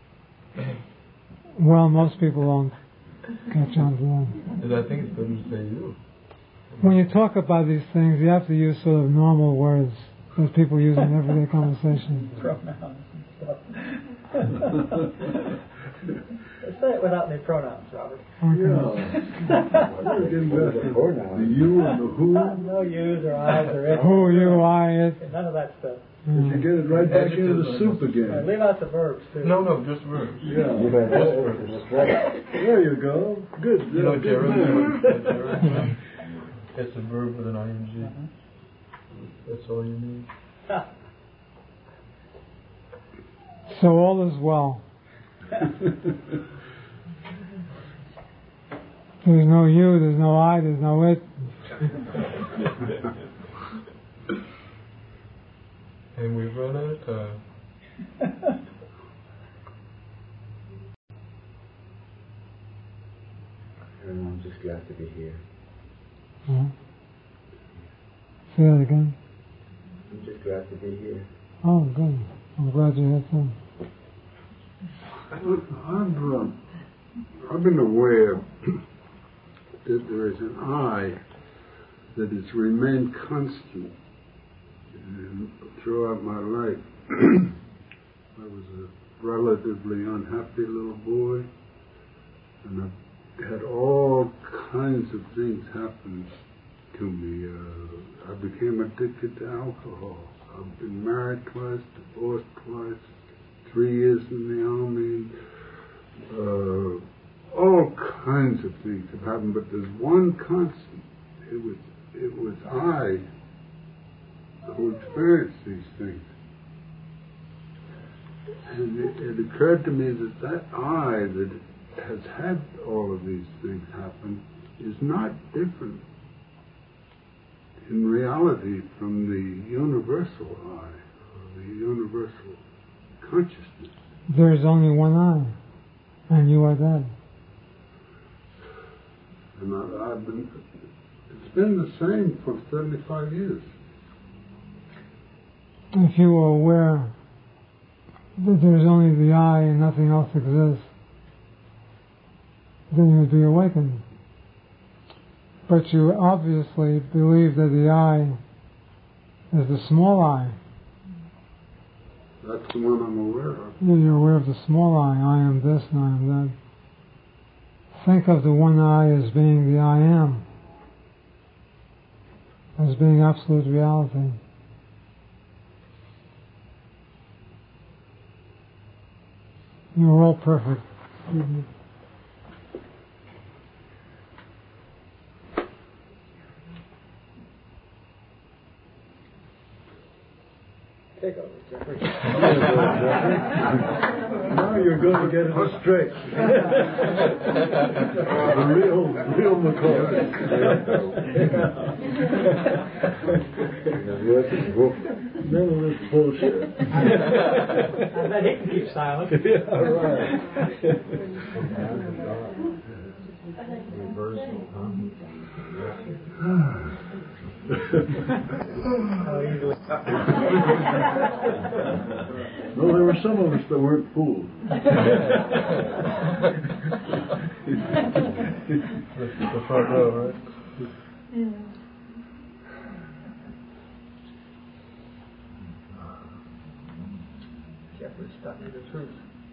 Well, most people don't catch on to that. And I think it's better to say you. When you talk about these things, you have to use sort of normal words that people use in everyday conversation. Pronouns and stuff. Say it without any pronouns, Robert. Okay. Yeah. We're getting back to the you and the who. No yous or I's or it. Who, you, I, it. None of that stuff. Did you get it right back into the soup again? Leave out the verbs, too. No, just verbs. Yeah. That's right. There you go. Good. You know, Good man. Jared, it's a verb with an ing. That's all you need. So all is well. There's no you, there's no I, there's no it. And we've run out of time. I'm just glad to be here. Say that again. I'm just glad to be here. Oh, good. I'm glad you had fun. I've been aware that there is an I that has remained constant throughout my life. I was a relatively unhappy little boy, and I've had all kinds of things happen to me. I became addicted to alcohol. I've been married twice, divorced twice, 3 years in the army. All kinds of things have happened, but there's one constant. It was I who experienced these things. And it occurred to me that I that has had all of these things happen is not different in reality from the universal I, or the universal consciousness. There's only one I, and you are that. And it's been the same for 75 years. If you were aware that there's only the I and nothing else exists, then you would be awakened. But you obviously believe that the I is the small I. That's the one I'm aware of. You're aware of the small I am this and I am that. Think of the one I as being the I am, as being absolute reality. You're all perfect. Take over, Jeffrey. Now you're going to get it straight. The real McCoy. None of this bullshit. I bet he can keep silent. Yeah, right. Reversal, No, there were some of us that weren't fooled. The front row, right? which taught me the truth.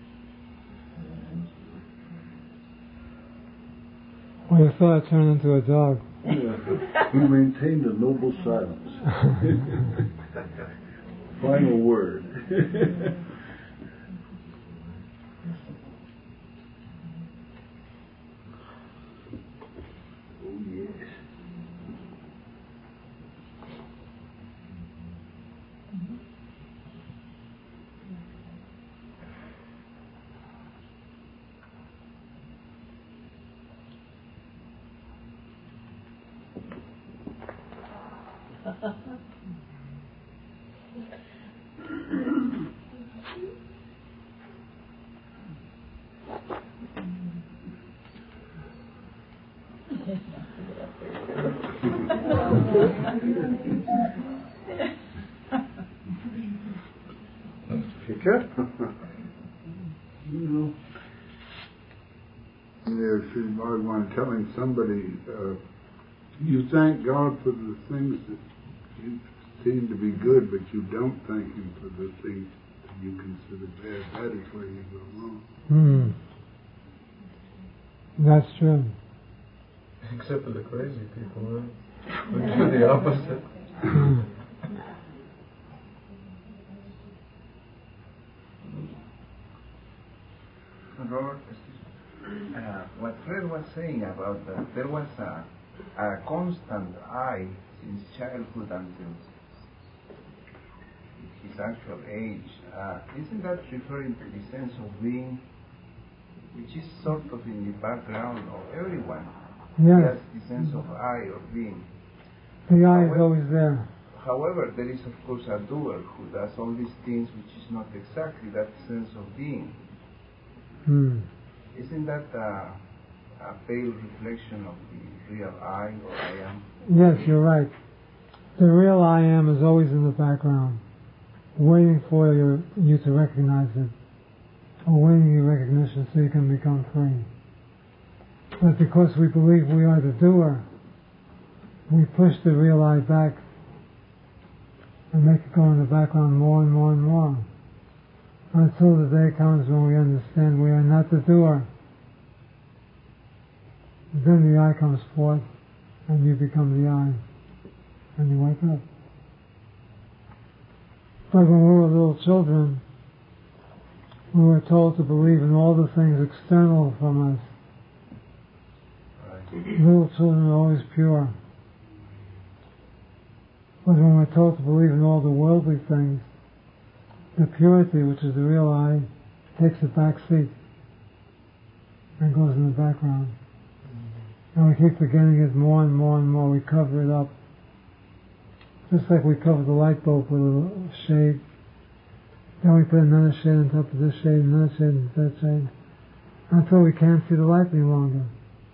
Well, your thought turned into a dog. He maintained a noble silence. Final word. Oh, yes. You know, there's Bhagavan telling somebody, you thank God for the things that you seem to be good, but you don't thank Him for the things that you consider bad. That is where you go wrong. That's true. Except for the crazy people, right? We do the opposite. Robert, what Fred was saying about that, there was a constant I since childhood until his actual age. Isn't that referring to the sense of being, which is sort of in the background of everyone? Yes. Yes, the sense of I or being. The I is always there. However, there is of course a doer who does all these things, which is not exactly that sense of being. Isn't that a pale reflection of the real I or I am? Yes, you're right. The real I am is always in the background, waiting for you to recognize it, or waiting your recognition so you can become free. But because we believe we are the doer, we push the real I back and make it go in the background more and more and more, until the day comes when we understand we are not the doer. Then the I comes forth, and you become the I, and you wake up. But when we were little children, we were told to believe in all the things external from us. Little children are always pure. But when we're told to believe in all the worldly things, the purity, which is the real I, takes a back seat and goes in the background. And we keep forgetting it more and more and more. We cover it up. Just like we cover the light bulb with a shade. Then we put another shade on top of this shade, another shade, and that shade, until we can't see the light any longer.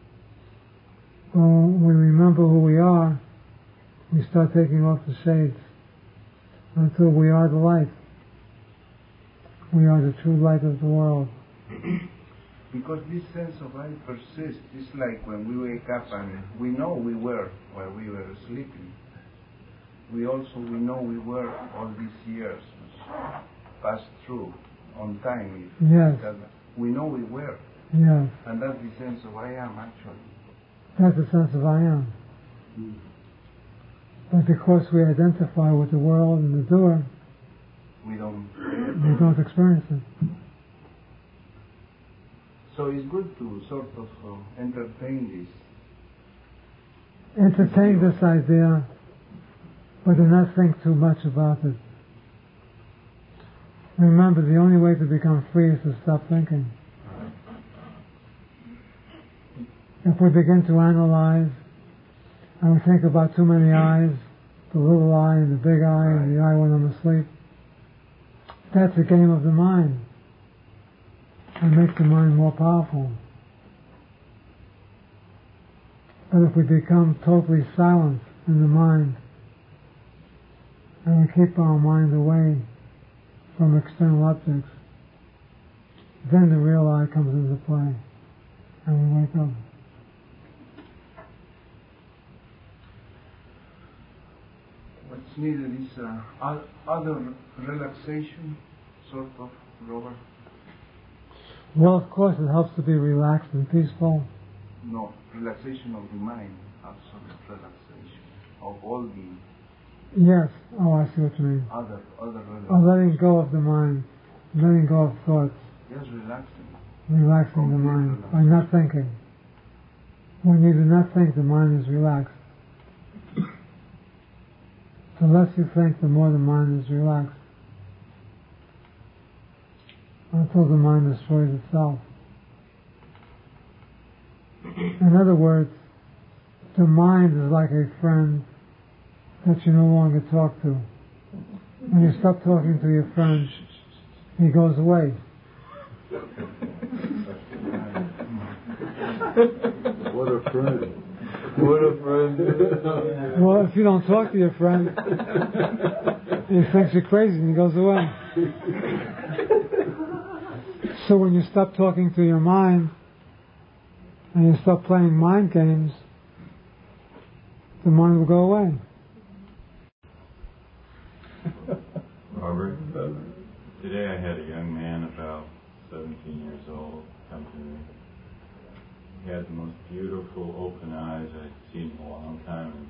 When we remember who we are, we start taking off the shades until we are the light. We are the true light of the world. Because this sense of I persists. It's like when we wake up and we know we were while we were sleeping. We know we were all these years which passed through on time. Yes. We know we were. Yes. And that's the sense of I am actually. That's the sense of I am. But because we identify with the world and the doer, we don't experience it. So it's good to sort of entertain this. Entertain this idea, but do not think too much about it. Remember, the only way to become free is to stop thinking. If we begin to analyze, and we think about too many eyes, the little eye and the big eye and the eye when I'm asleep, that's a game of the mind. And makes the mind more powerful. But if we become totally silent in the mind, and we keep our mind away from external objects, then the real I comes into play, and we wake up. What's needed is other relaxation, sort of Robert? Well, of course, it helps to be relaxed and peaceful. No, relaxation of the mind, absolute relaxation of all the Yes. Oh, I see what you mean. other Letting go of the mind, letting go of thoughts, Just relaxing. relaxing the mind by not thinking. When you do not think, the mind is relaxed. The less you think, the more the mind is relaxed. Until the mind destroys itself. In other words, the mind is like a friend that you no longer talk to. When you stop talking to your friend, he goes away. What a friend. What a friend. Well, if you don't talk to your friend, he thinks you're crazy and he goes away. So when you stop talking to your mind and you stop playing mind games, the mind will go away. Robert, today I had a young man about 17 years old come to me. He had the most beautiful open eyes I'd seen in a long time.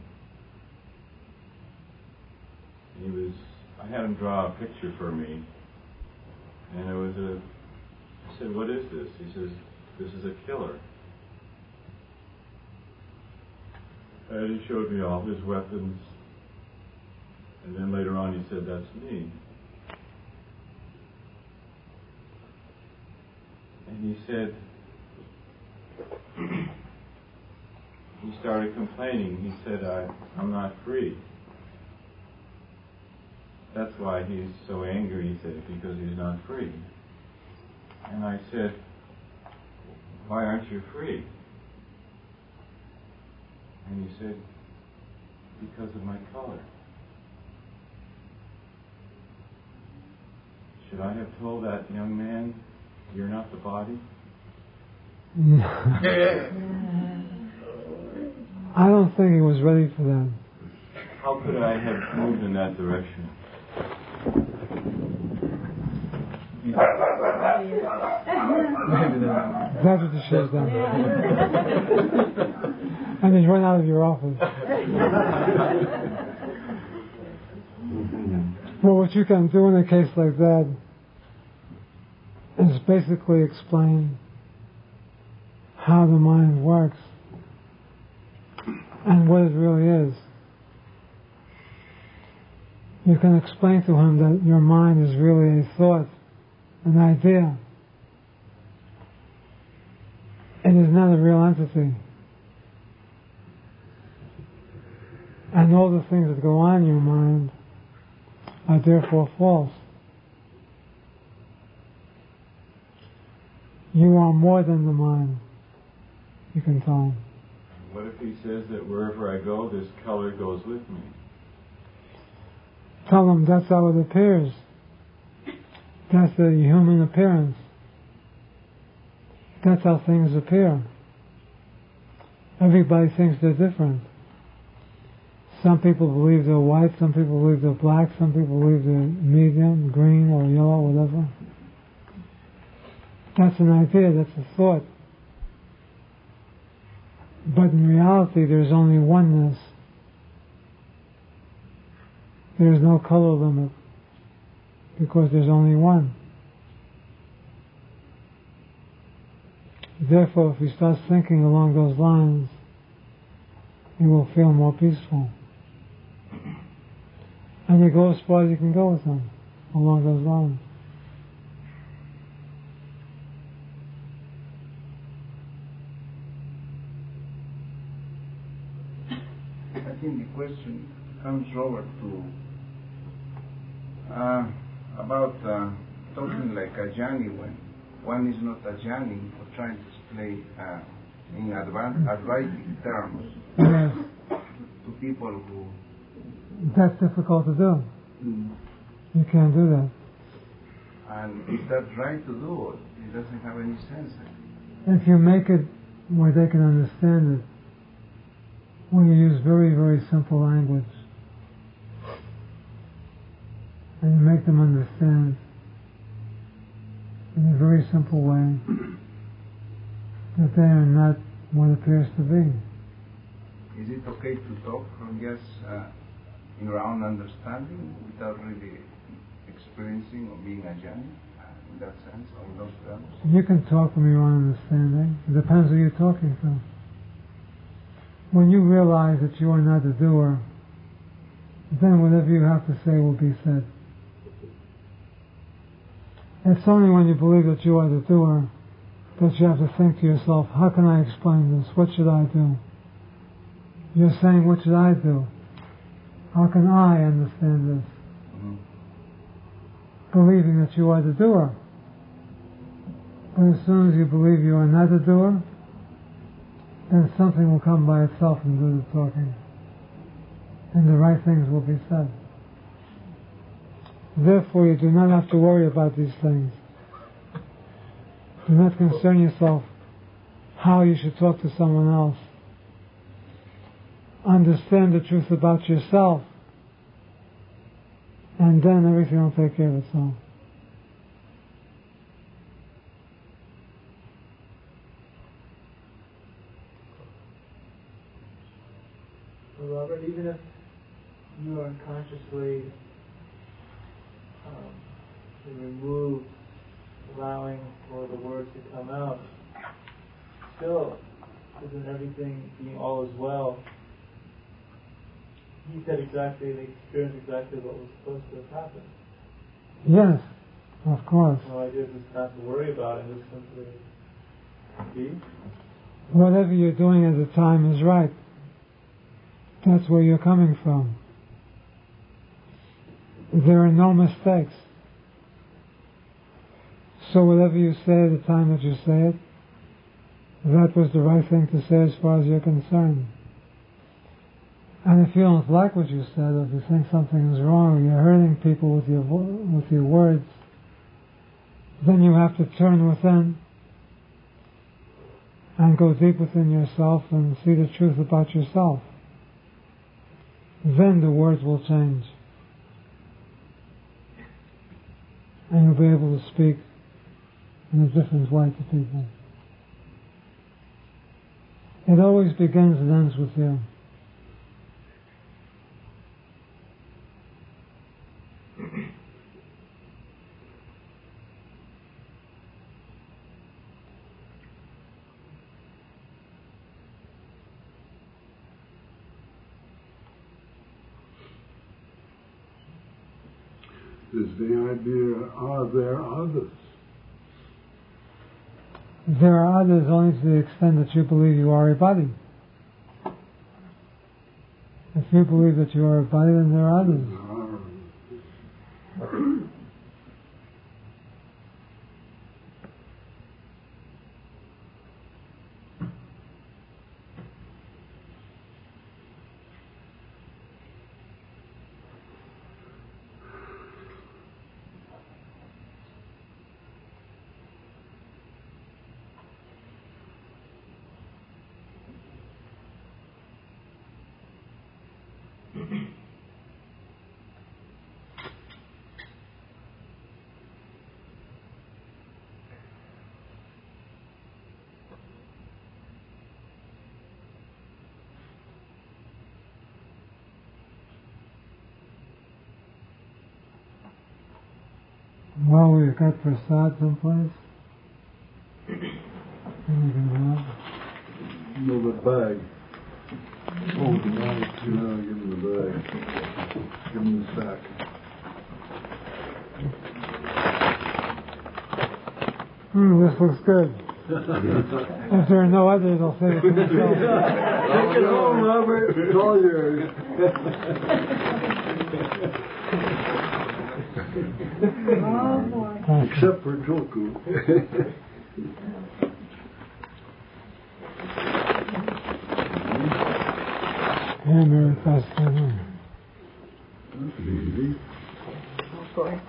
And I had him draw a picture for me, and I said, "What is this?" He says, "This is a killer." And he showed me all his weapons, and then later on he said, "That's me." And he said, he started complaining. He said, I'm not free. That's why he's so angry, he said, because he's not free. And I said, "Why aren't you free?" And he said, "Because of my color." Should I have told that young man, "You're not the body"? I don't think he was ready for that. How could I have moved in that direction? That's what the show's done. And he's run out of your office. Well, what you can do in a case like that is basically explain how the mind works and what it really is. You can explain to him that your mind is really a thought, an idea. It is not a real entity. And all the things that go on in your mind are therefore false. You are more than the mind, you can tell him. What if he says that wherever I go, this color goes with me? Tell him that's how it appears. That's the human appearance. That's how things appear. Everybody thinks they're different. Some people believe they're white, some people believe they're black, some people believe they're medium, green or yellow, whatever. That's an idea, that's a thought. But in reality, there's only oneness. There's no color limit, because there's only one. Therefore, if he starts thinking along those lines, he will feel more peaceful. And you go as far as you can go with him along those lines. I think the question comes, Robert, to about talking like a jnani when one is not a jnani, or trying to explain in Advaitic terms to people who... That's difficult to do. You can't do that. And is that right to do? It doesn't have any sense. If you make it where they can understand it, when you use very, very simple language, and you make them understand in a very simple way that they are not what appears to be. Is it okay to talk from just in round understanding without really experiencing or being a jnani in that sense, on those terms? You can talk from your own understanding. It depends who you're talking to. When you realize that you are not the doer, then whatever you have to say will be said. It's only when you believe that you are the doer that you have to think to yourself, how can I explain this? What should I do? You're saying, what should I do? How can I understand this? Believing that you are the doer. But as soon as you believe you are not the doer, then something will come by itself and do the talking. And the right things will be said. Therefore, you do not have to worry about these things. Do not concern yourself how you should talk to someone else. Understand the truth about yourself, and then everything will take care of itself. Robert, even if you are unconsciously removed, allowing for the words to come out, still, isn't everything being all is well? He said exactly, they experienced exactly what was supposed to have happened. Yes, of course. No idea just not to worry about it, just simply be. Whatever you're doing at the time is right. That's where you're coming from. There are no mistakes. So whatever you say at the time that you say it, that was the right thing to say as far as you're concerned. And if you don't like what you said, or if you think something is wrong, or you're hurting people with your words, then you have to turn within and go deep within yourself and see the truth about yourself. Then the words will change. And you'll be able to speak in a different way to people. It always begins and ends with you. Is the idea, are there others? There are others only to the extent that you believe you are a body. If you believe that you are a body, then there are others. Well, we've got prasad someplace. And you can have. No, the bag. Oh, the bag. No, give him the bag. Give him the sack. This looks good. If there are no others, I'll say it to myself. Take it home, Robert. It's all yours. Except for Joku. Hammer and fast. That's easy. Okay.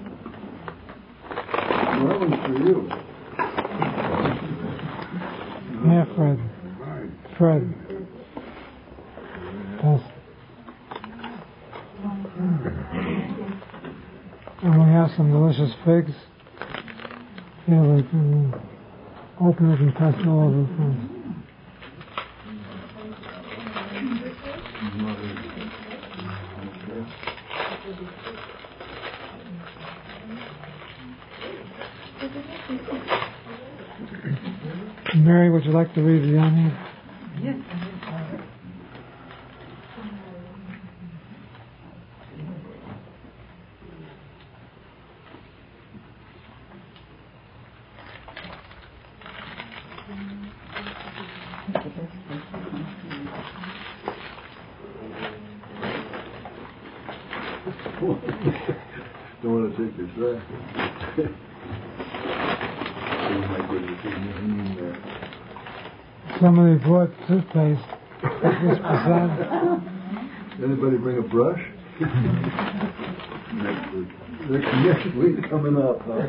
That one's for you. Yeah, Fred. Fred. Pass. And we have some delicious figs. Yeah, like, open it and pass it all over the place. Mary, would you like to read the Yanni? Yes. Don't want to take this back. Somebody brought toothpaste. Anybody bring a brush? next week coming up, huh?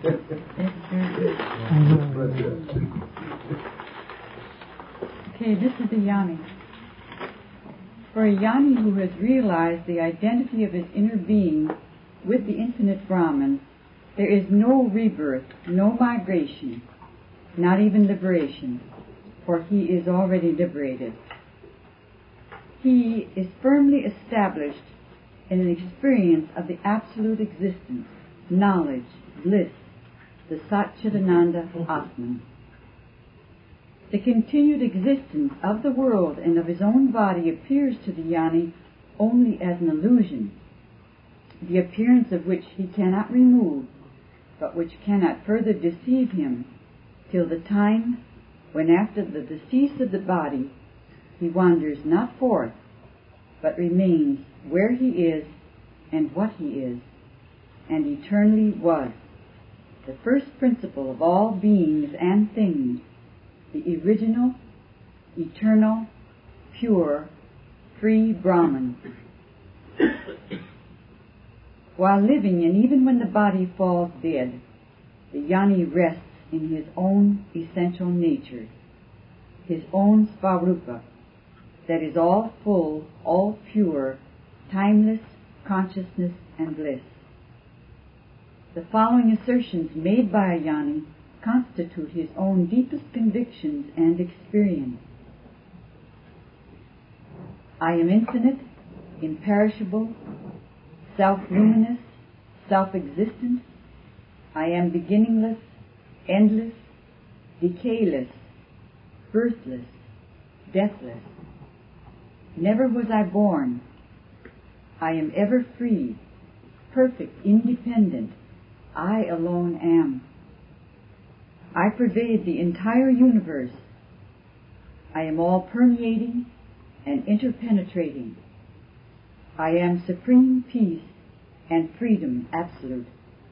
Okay, this is the Yanni. For a Yanni who has realized the identity of his inner being with the infinite Brahman, there is no rebirth, no migration, not even liberation, for he is already liberated. He is firmly established in an experience of the absolute existence, knowledge, bliss, the Satchidananda Atman. The continued existence of the world and of his own body appears to the Yanni only as an illusion, the appearance of which he cannot remove, but which cannot further deceive him till the time when, after the decease of the body, he wanders not forth, but remains where he is and what he is, and eternally was, the first principle of all beings and things, the original, eternal, pure, free Brahman. While living, and even when the body falls dead, the Yanni rests in his own essential nature, his own Svarupa, that is all full, all pure, timeless consciousness and bliss. The following assertions made by a Yanni constitute his own deepest convictions and experience. I am infinite, imperishable, self-luminous, self-existent. I am beginningless, endless, decayless, birthless, deathless. Never was I born. I am ever free, perfect, independent. I alone am. I pervade the entire universe. I am all permeating and interpenetrating. I am supreme peace and freedom absolute.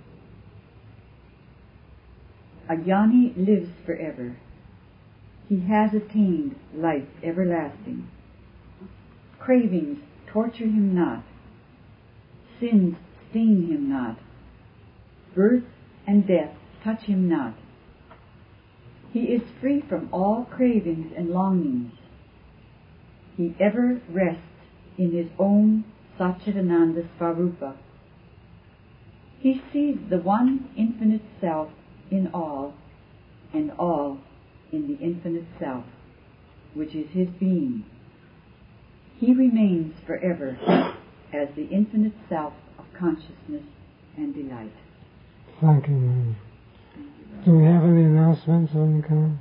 A Yanni lives forever. He has attained life everlasting. Cravings torture him not. Sins stain him not. Birth and death touch him not. He is free from all cravings and longings. He ever rests in his own Satchidananda Svarupa. He sees the one infinite self in all, and all in the infinite self, which is his being. He remains forever as the infinite self of consciousness and delight. Thank you, Mary. Do we have any announcements or any kind?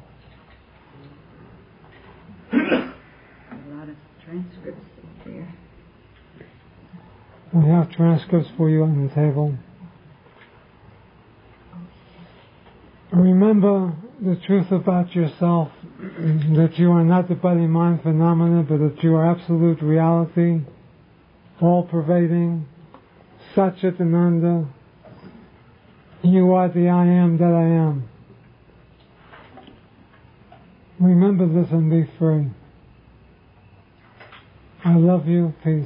A lot of transcripts there. We have transcripts for you on the table. Remember the truth about yourself, that you are not the body-mind phenomena, but that you are absolute reality, all-pervading, Satchitananda. You are the I am that I am. Remember this and be free. I love you. Peace.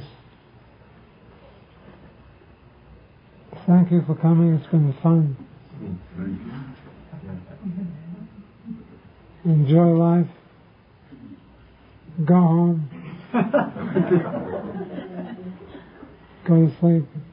Thank you for coming. It's been fun. Thank you. enjoy life, go home, go to sleep.